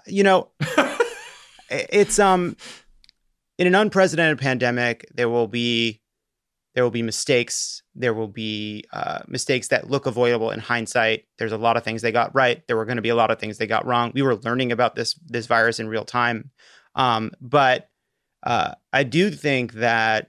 it's in an unprecedented pandemic, there will be mistakes. There will be mistakes that look avoidable in hindsight. There's a lot of things they got right. There were going to be a lot of things they got wrong. We were learning about this virus in real time. But I do think that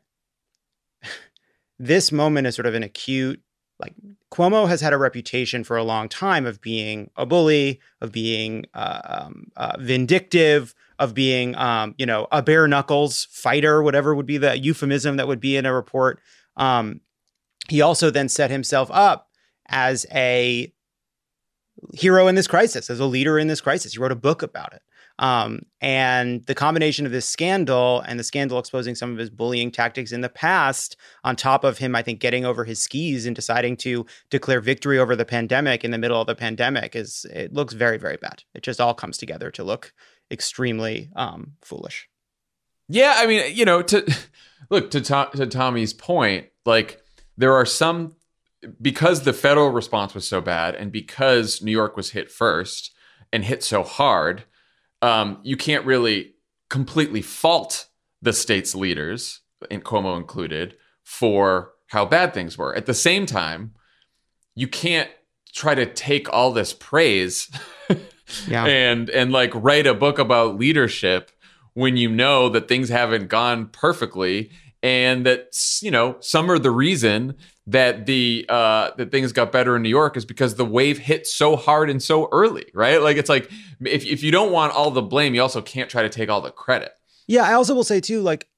this moment is sort of an acute, Cuomo has had a reputation for a long time of being a bully, of being vindictive, of being, a bare knuckles fighter, whatever would be the euphemism that would be in a report. He also then set himself up as a hero in this crisis, as a leader in this crisis. He wrote a book about it. And the combination of this scandal and the scandal exposing some of his bullying tactics in the past, on top of him, I think, getting over his skis and deciding to declare victory over the pandemic in the middle of the pandemic, it looks very, very bad. It just all comes together to look extremely foolish. Yeah, I mean, to Tommy's point, there are some, because the federal response was so bad and because New York was hit first and hit so hard, you can't really completely fault the state's leaders, and Cuomo included, for how bad things were. At the same time, you can't try to take all this praise and write a book about leadership when you know that things haven't gone perfectly, and that some of the reason that that things got better in New York is because the wave hit so hard and so early, right? It's like if you don't want all the blame, you also can't try to take all the credit. Yeah, I also will say too,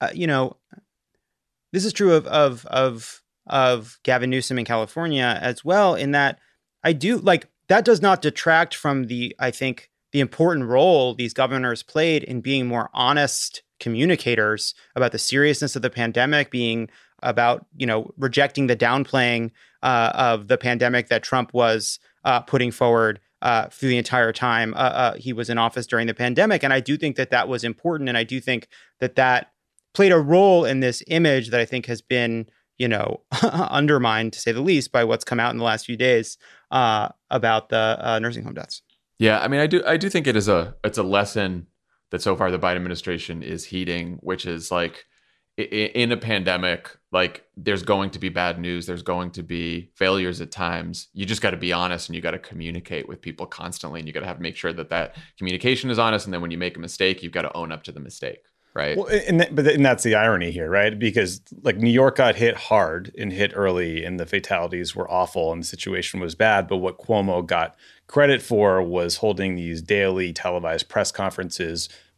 this is true of Gavin Newsom in California as well, in that I do that does not detract from I think the important role these governors played in being more honest communicators about the seriousness of the pandemic, being about, rejecting the downplaying of the pandemic that Trump was putting forward through the entire time he was in office during the pandemic. And I do think that was important. And I do think that played a role in this image that I think has been, undermined, to say the least, by what's come out in the last few days about the nursing home deaths. Yeah, I mean, I do think it's a lesson that so far the Biden administration is heeding, which is in a pandemic, there's going to be bad news. There's going to be failures at times. You just got to be honest, and you got to communicate with people constantly, and you got to make sure that communication is honest. And then when you make a mistake, you've got to own up to the mistake. Right. Well, but that's the irony here, right? Because New York got hit hard and hit early, and the fatalities were awful and the situation was bad. But what Cuomo got credit for was holding these daily televised press conferences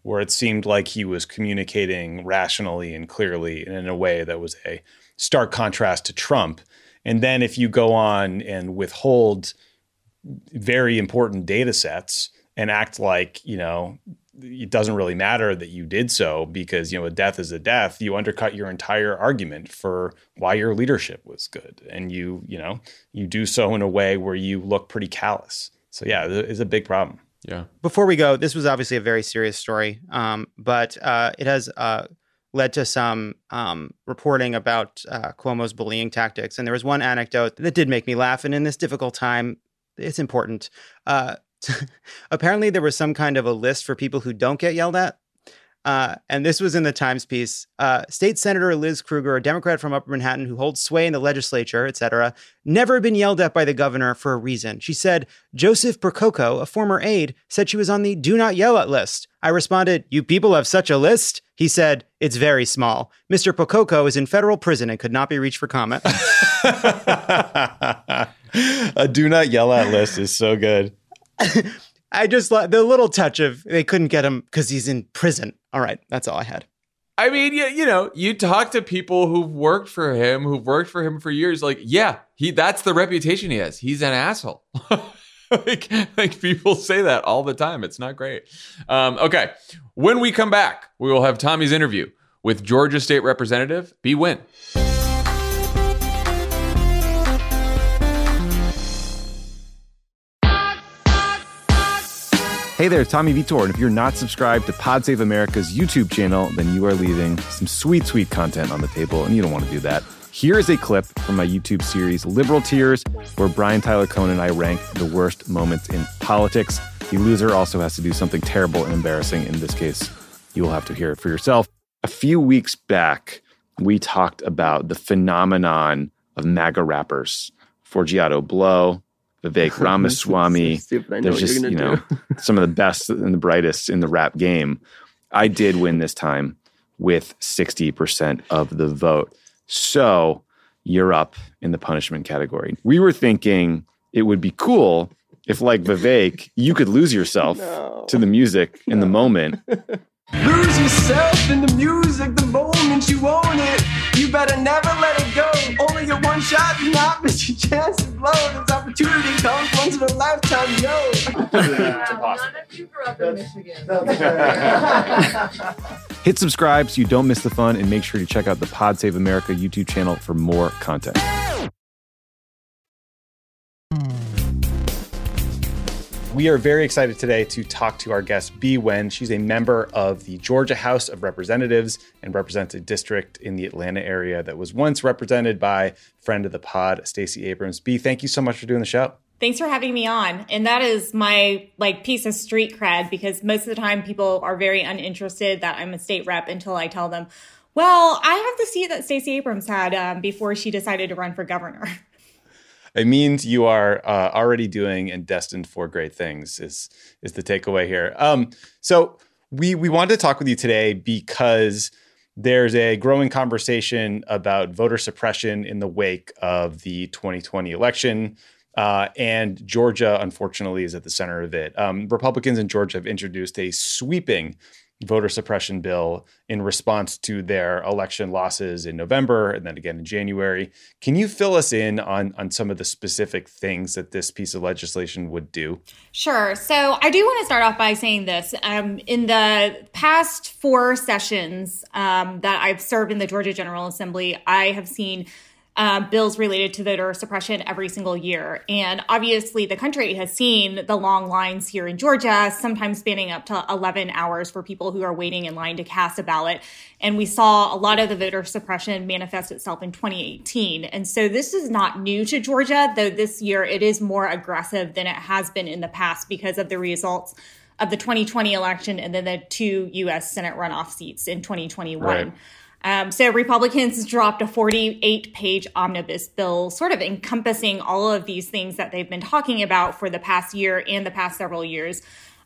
where it seemed like he was communicating rationally and clearly and in a way that was a stark contrast to Trump. And then if you go on and withhold very important data sets and act like, it doesn't really matter that you did so because, a death is a death, you undercut your entire argument for why your leadership was good. And you do so in a way where you look pretty callous. So yeah, it's a big problem. Yeah. Before we go, this was obviously a very serious story, but it has led to some reporting about Cuomo's bullying tactics. And there was one anecdote that did make me laugh. And in this difficult time, it's important. Apparently, there was some kind of a list for people who don't get yelled at. And this was in the Times piece. State Senator Liz Krueger, a Democrat from Upper Manhattan who holds sway in the legislature, etc., never been yelled at by the governor for a reason. She said, Joseph Percoco, a former aide, said she was on the do not yell at list. I responded, you people have such a list? He said, it's very small. Mr. Percoco is in federal prison and could not be reached for comment. A do not yell at list is so good. I just like the little touch of they couldn't get him because he's in prison. All right. That's all I had. I mean, you talk to people who've worked for him for years. Like, yeah, that's the reputation he has. He's an asshole. like people say that all the time. It's not great. Okay. When we come back, we will have Tommy's interview with Georgia State Representative Bee Nguyen. Hey there, Tommy Vitor, and if you're not subscribed to Pod Save America's YouTube channel, then you are leaving some sweet, sweet content on the table, and you don't want to do that. Here is a clip from my YouTube series, Liberal Tears, where Brian Tyler Cohen and I rank the worst moments in politics. The loser also has to do something terrible and embarrassing. In this case, you will have to hear it for yourself. A few weeks back, we talked about the phenomenon of MAGA rappers. Forgiato Blow, Vivek Ramaswamy. There's just, some of the best and the brightest in the rap game. I did win this time with 60% of the vote. So you're up in the punishment category. We were thinking it would be cool if, like Vivek, you could lose yourself to the music in the moment. Lose yourself in the music the moment you own it. You better never let it go. Only get one shot, do not miss your chance to blow. This opportunity comes once in a lifetime, yo. None of you grew up in Michigan. Hit subscribe so you don't miss the fun, and make sure to check out the Pod Save America YouTube channel for more content. We are very excited today to talk to our guest, Bee Nguyen. She's a member of the Georgia House of Representatives and represents a district in the Atlanta area that was once represented by friend of the pod, Stacey Abrams. Bee, thank you so much for doing the show. Thanks for having me on. And that is my piece of street cred, because most of the time people are very uninterested that I'm a state rep until I tell them, well, I have the seat that Stacey Abrams had before she decided to run for governor. It means you are already doing and destined for great things is the takeaway here. So we wanted to talk with you today because there's a growing conversation about voter suppression in the wake of the 2020 election. And Georgia, unfortunately, is at the center of it. Republicans in Georgia have introduced a sweeping voter suppression bill in response to their election losses in November and then again in January. Can you fill us in on some of the specific things that this piece of legislation would do? Sure. So I do want to start off by saying this. In the past 4 sessions that I've served in the Georgia General Assembly, I have seen bills related to voter suppression every single year. And obviously, the country has seen the long lines here in Georgia, sometimes spanning up to 11 hours for people who are waiting in line to cast a ballot. And we saw a lot of the voter suppression manifest itself in 2018. And so this is not new to Georgia, though this year it is more aggressive than it has been in the past because of the results of the 2020 election and then the 2 U.S. Senate runoff seats in 2021. Right. So Republicans dropped a 48-page omnibus bill sort of encompassing all of these things that they've been talking about for the past year and the past several years.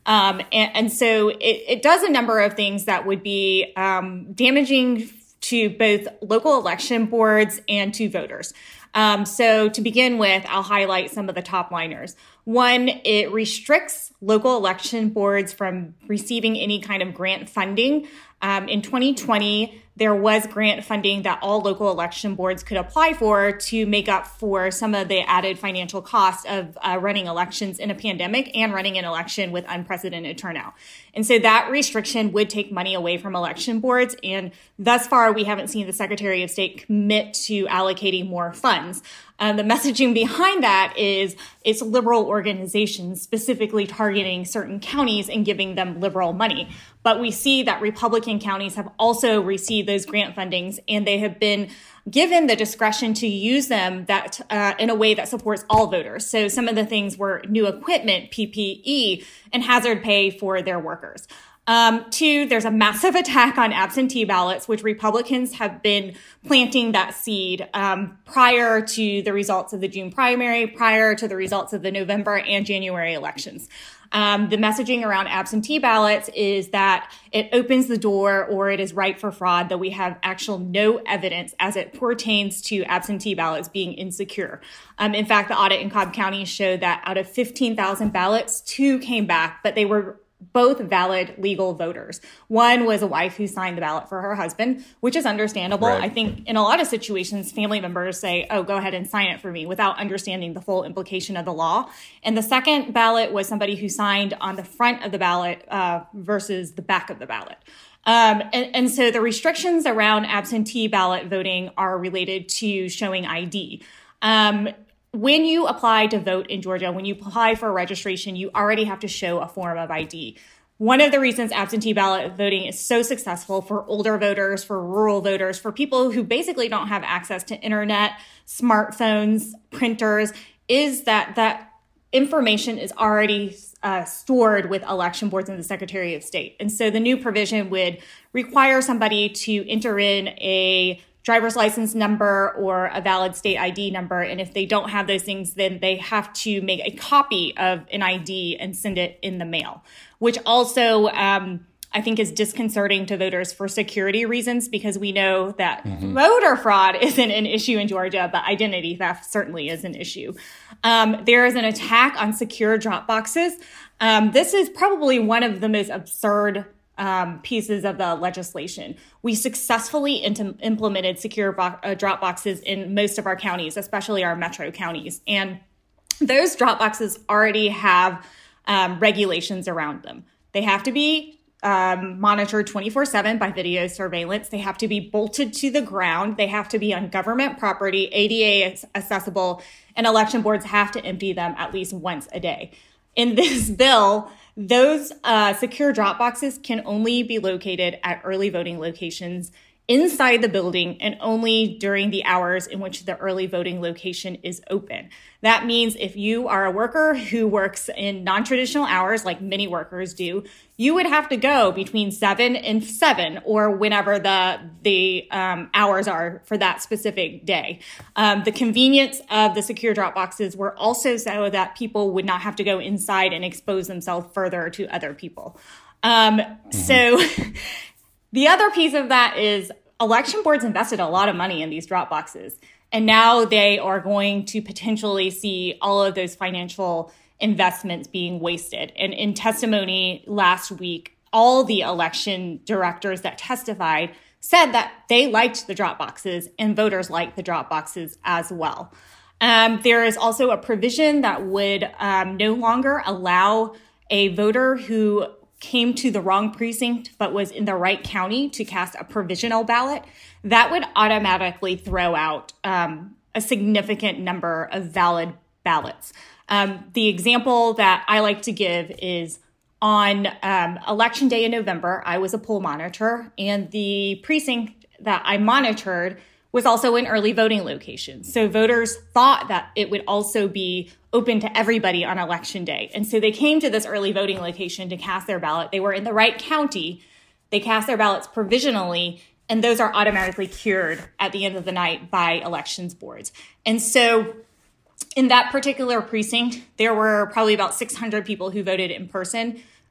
And so it does a number of things that would be damaging to both local election boards and to voters. So to begin with, I'll highlight some of the top liners. One, it restricts local election boards from receiving any kind of grant funding. In 2020, there was grant funding that all local election boards could apply for to make up for some of the added financial costs of running elections in a pandemic and running an election with unprecedented turnout. And so that restriction would take money away from election boards. And thus far, we haven't seen the Secretary of State commit to allocating more funds. The messaging behind that is it's liberal organizations specifically targeting certain counties and giving them liberal money. But we see that Republican counties have also received those grant fundings, and they have been given the discretion to use them that in a way that supports all voters. So some of the things were new equipment, PPE, and hazard pay for their workers. Two, there's a massive attack on absentee ballots, which Republicans have been planting that seed prior to the results of the June primary, prior to the results of the November and January elections. The messaging around absentee ballots is that it opens the door or it is ripe for fraud, though we have actual no evidence as it pertains to absentee ballots being insecure. In fact, the audit in Cobb County showed that out of 15,000 ballots, 2 came back, but they were both valid legal voters. One was a wife who signed the ballot for her husband, which is understandable. Right. I think in a lot of situations, family members say, oh, go ahead and sign it for me without understanding the full implication of the law. And the second ballot was somebody who signed on the front of the ballot versus the back of the ballot. And so the restrictions around absentee ballot voting are related to showing ID. When you apply to vote in Georgia, when you apply for registration, you already have to show a form of ID. One of the reasons absentee ballot voting is so successful for older voters, for rural voters, for people who basically don't have access to internet, smartphones, printers, is that that information is already stored with election boards and the Secretary of State. And so the new provision would require somebody to enter in a driver's license number or a valid state ID number. And if they don't have those things, then they have to make a copy of an ID and send it in the mail, which also I think is disconcerting to voters for security reasons, because we know that voter fraud isn't an issue in Georgia, but identity theft certainly is an issue. There is an attack on secure drop boxes. This is probably one of the most absurd pieces of the legislation. We successfully implemented secure drop boxes in most of our counties, especially our metro counties. And those drop boxes already have regulations around them. They have to be monitored 24/7 by video surveillance. They have to be bolted to the ground. They have to be on government property, ADA accessible, and election boards have to empty them at least once a day. In this bill, those secure drop boxes can only be located at early voting locations inside the building and only during the hours in which the early voting location is open. That means if you are a worker who works in non-traditional hours, like many workers do, you would have to go between 7 and 7 or whenever the hours are for that specific day. The convenience of the secure drop boxes were also so that people would not have to go inside and expose themselves further to other people. So the other piece of that is election boards invested a lot of money in these drop boxes, and now they are going to potentially see all of those financial investments being wasted. And in testimony last week, all the election directors that testified said that they liked the drop boxes and voters liked the drop boxes as well. There is also a provision that would no longer allow a voter who came to the wrong precinct but was in the right county to cast a provisional ballot. That would automatically throw out a significant number of valid ballots. The example that I like to give is on Election Day in November, I was a poll monitor, and the precinct that I monitored was also an early voting location. So voters thought that it would also be open to everybody on Election Day. And so they came to this early voting location to cast their ballot. They were in the right county. They cast their ballots provisionally, and those are automatically cured at the end of the night by elections boards. And so in that particular precinct, there were probably about 600 people who voted in person.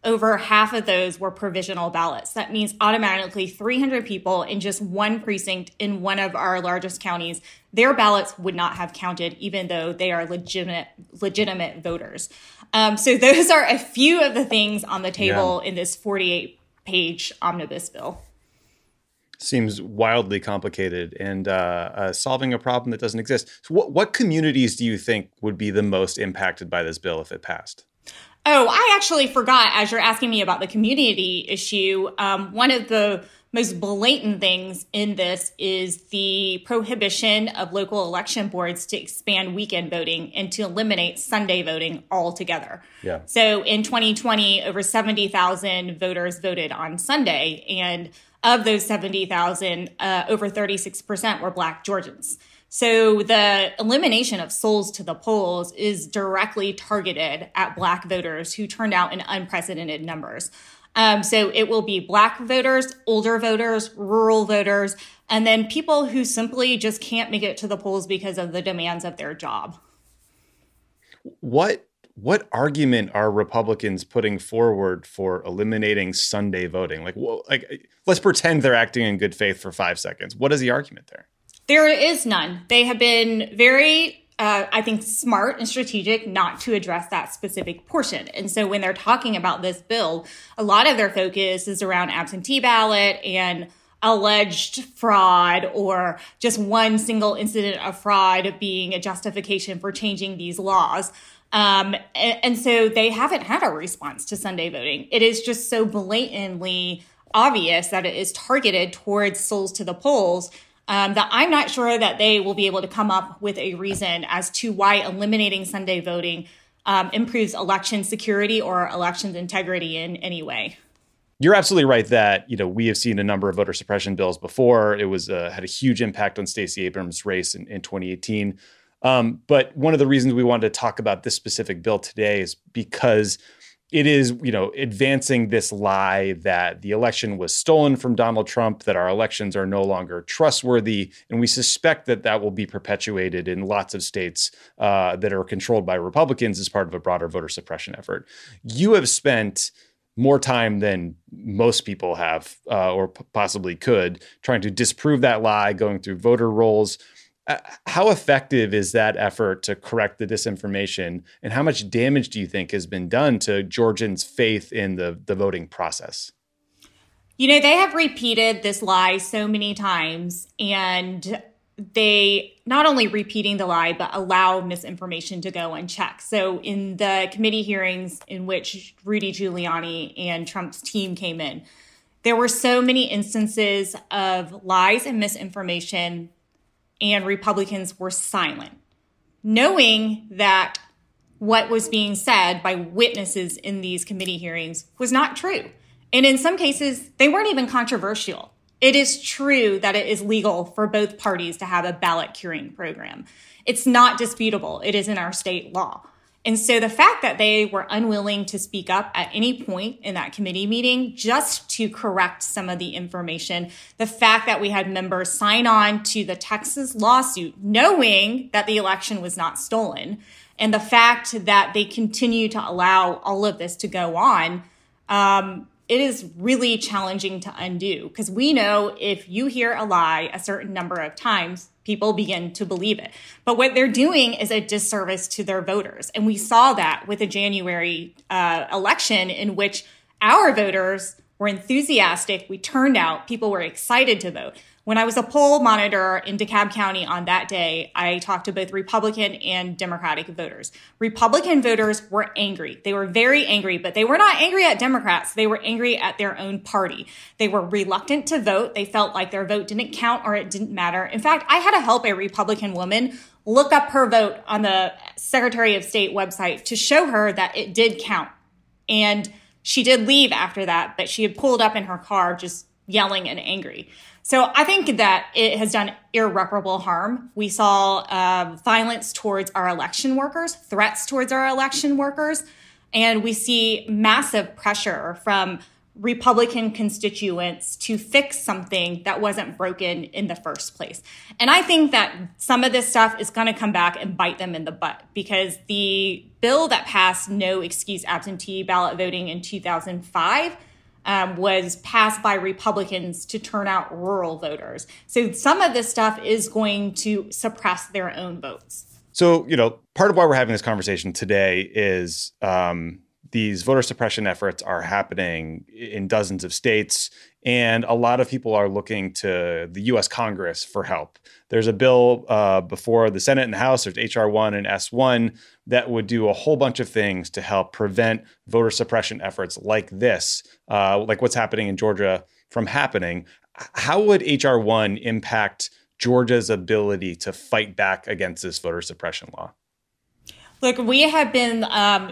over half of those were provisional ballots. That means automatically 300 people in just one precinct in one of our largest counties, their ballots would not have counted, even though they are legitimate voters. So those are a few of the things on the table in this 48-page omnibus bill. Seems wildly complicated and solving a problem that doesn't exist. So what communities do you think would be the most impacted by this bill if it passed? Oh, I actually forgot, as you're asking me about the community issue, one of the most blatant things in this is the prohibition of local election boards to expand weekend voting and to eliminate Sunday voting altogether. Yeah. So in 2020, over 70,000 voters voted on Sunday, and of those 70,000, over 36% were Black Georgians. So the elimination of souls to the polls is directly targeted at Black voters who turned out in unprecedented numbers. So it will be Black voters, older voters, rural voters, and then people who simply just can't make it to the polls because of the demands of their job. What argument are Republicans putting forward for eliminating Sunday voting? Let's pretend they're acting in good faith for 5 seconds. What is the argument there? There is none. They have been very, I think, smart and strategic not to address that specific portion. And so when they're talking about this bill, a lot of their focus is around absentee ballot and alleged fraud, or just one single incident of fraud being a justification for changing these laws. And so they haven't had a response to Sunday voting. It is just so blatantly obvious that it is targeted towards souls to the polls that I'm not sure that they will be able to come up with a reason as to why eliminating Sunday voting improves election security or elections integrity in any way. You're absolutely right that, we have seen a number of voter suppression bills before. It was had a huge impact on Stacey Abrams' race in 2018. But one of the reasons we wanted to talk about this specific bill today is because it is, advancing this lie that the election was stolen from Donald Trump, that our elections are no longer trustworthy. And we suspect that that will be perpetuated in lots of states that are controlled by Republicans as part of a broader voter suppression effort. You have spent more time than most people have or possibly could trying to disprove that lie, going through voter rolls. How effective is that effort to correct the disinformation, and how much damage do you think has been done to Georgians' faith in the voting process? They have repeated this lie so many times, and they not only repeating the lie, but allow misinformation to go unchecked. So in the committee hearings in which Rudy Giuliani and Trump's team came in, there were so many instances of lies and misinformation, and Republicans were silent, knowing that what was being said by witnesses in these committee hearings was not true. And in some cases, they weren't even controversial. It is true that it is legal for both parties to have a ballot curing program. It's not disputable. It is in our state law. And so the fact that they were unwilling to speak up at any point in that committee meeting just to correct some of the information, the fact that we had members sign on to the Texas lawsuit knowing that the election was not stolen, and the fact that they continue to allow all of this to go on, it is really challenging to undo, because we know if you hear a lie a certain number of times, people begin to believe it. But what they're doing is a disservice to their voters. And we saw that with the January election, in which our voters were enthusiastic. We turned out. People were excited to vote. When I was a poll monitor in DeKalb County on that day, I talked to both Republican and Democratic voters. Republican voters were angry. They were very angry, but they were not angry at Democrats. They were angry at their own party. They were reluctant to vote. They felt like their vote didn't count or it didn't matter. In fact, I had to help a Republican woman look up her vote on the Secretary of State website to show her that it did count. And she did leave after that, but she had pulled up in her car just yelling and angry. So I think that it has done irreparable harm. We saw violence towards our election workers, threats towards our election workers, and we see massive pressure from Republican constituents to fix something that wasn't broken in the first place. And I think that some of this stuff is going to come back and bite them in the butt, because the bill that passed no excuse absentee ballot voting in 2005 was passed by Republicans to turn out rural voters. So some of this stuff is going to suppress their own votes. So, part of why we're having this conversation today is these voter suppression efforts are happening in dozens of states, and a lot of people are looking to the U.S. Congress for help. There's a bill before the Senate and the House, there's H.R. 1 and S1, that would do a whole bunch of things to help prevent voter suppression efforts like this, like what's happening in Georgia, from happening. How would H.R. 1 impact Georgia's ability to fight back against this voter suppression law? Look, we have been,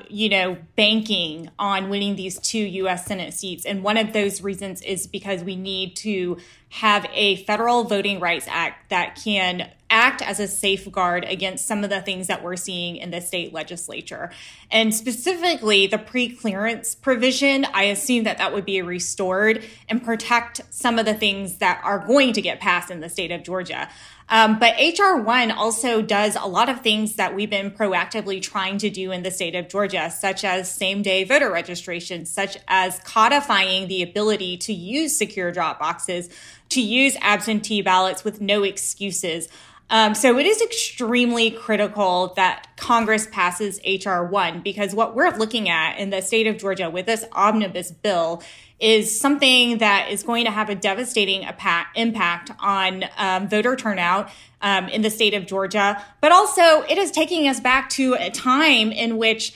banking on winning these 2 U.S. Senate seats. And one of those reasons is because we need to have a federal Voting Rights Act that can act as a safeguard against some of the things that we're seeing in the state legislature. And specifically, the pre-clearance provision, I assume that would be restored and protect some of the things that are going to get passed in the state of Georgia. But H.R. 1 also does a lot of things that we've been proactively trying to do in the state of Georgia, such as same-day voter registration, such as codifying the ability to use secure drop boxes, to use absentee ballots with no excuses. So it is extremely critical that Congress passes H.R. 1, because what we're looking at in the state of Georgia with this omnibus bill is something that is going to have a devastating impact on voter turnout in the state of Georgia. But also, it is taking us back to a time in which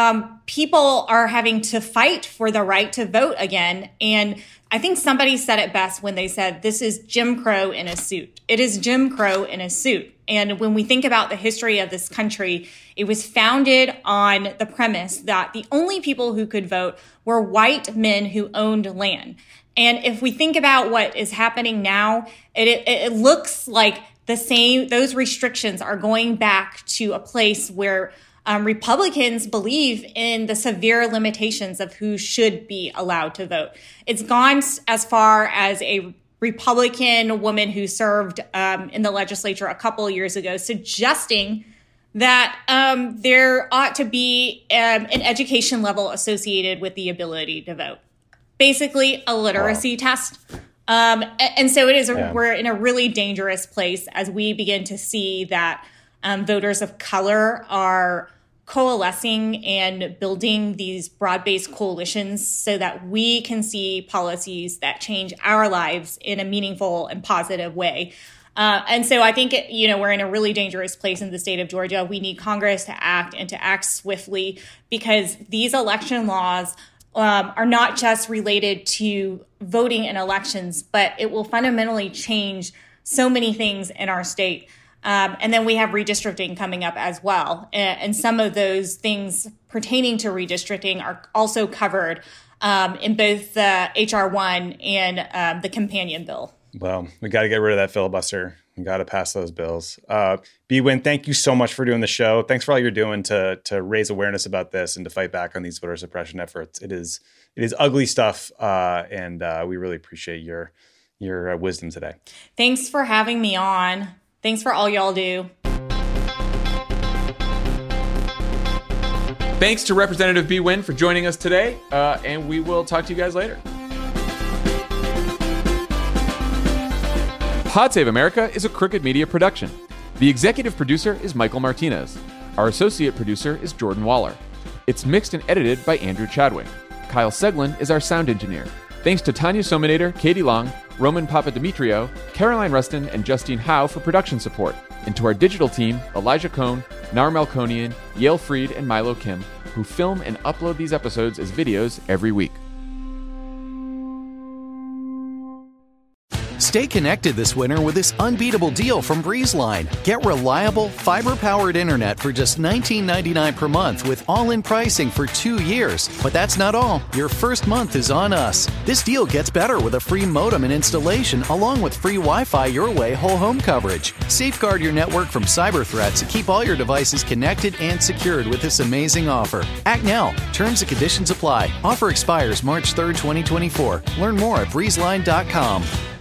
people are having to fight for the right to vote again. And I think somebody said it best when they said, this is Jim Crow in a suit. It is Jim Crow in a suit. And when we think about the history of this country, it was founded on the premise that the only people who could vote were white men who owned land. And if we think about what is happening now, it looks like those restrictions are going back to a place where Republicans believe in the severe limitations of who should be allowed to vote. It's gone as far as a Republican woman who served in the legislature a couple of years ago suggesting that there ought to be an education level associated with the ability to vote. Basically, a literacy test. And so it is. We're in a really dangerous place as we begin to see that voters of color are coalescing and building these broad-based coalitions so that we can see policies that change our lives in a meaningful and positive way. And so I think, we're in a really dangerous place in the state of Georgia. We need Congress to act and to act swiftly, because these election laws are not just related to voting in elections, but it will fundamentally change so many things in our state. And then we have redistricting coming up as well. And some of those things pertaining to redistricting are also covered in both the H.R. 1 and the companion bill. Well, we got to get rid of that filibuster. We got to pass those bills. Bee-Win, thank you so much for doing the show. Thanks for all you're doing to raise awareness about this and to fight back on these voter suppression efforts. It is ugly stuff, and we really appreciate your wisdom today. Thanks for having me on. Thanks for all y'all do. Thanks to Representative Bee-Win for joining us today, and we will talk to you guys later. Pod Save America is a Crooked Media production. The executive producer is Michael Martinez. Our associate producer is Jordan Waller. It's mixed and edited by Andrew Chadwick. Kyle Seglin is our sound engineer. Thanks to Tanya Sominator, Katie Long, Roman Papadimitriou, Caroline Rustin, and Justine Howe for production support. And to our digital team, Elijah Cohn, Nar Melkonian, Yale Freed, and Milo Kim, who film and upload these episodes as videos every week. Stay connected this winter with this unbeatable deal from BreezeLine. Get reliable, fiber-powered internet for just $19.99 per month with all-in pricing for 2 years. But that's not all. Your first month is on us. This deal gets better with a free modem and installation, along with free Wi-Fi your way whole home coverage. Safeguard your network from cyber threats and keep all your devices connected and secured with this amazing offer. Act now. Terms and conditions apply. Offer expires March 3rd, 2024. Learn more at breezeline.com.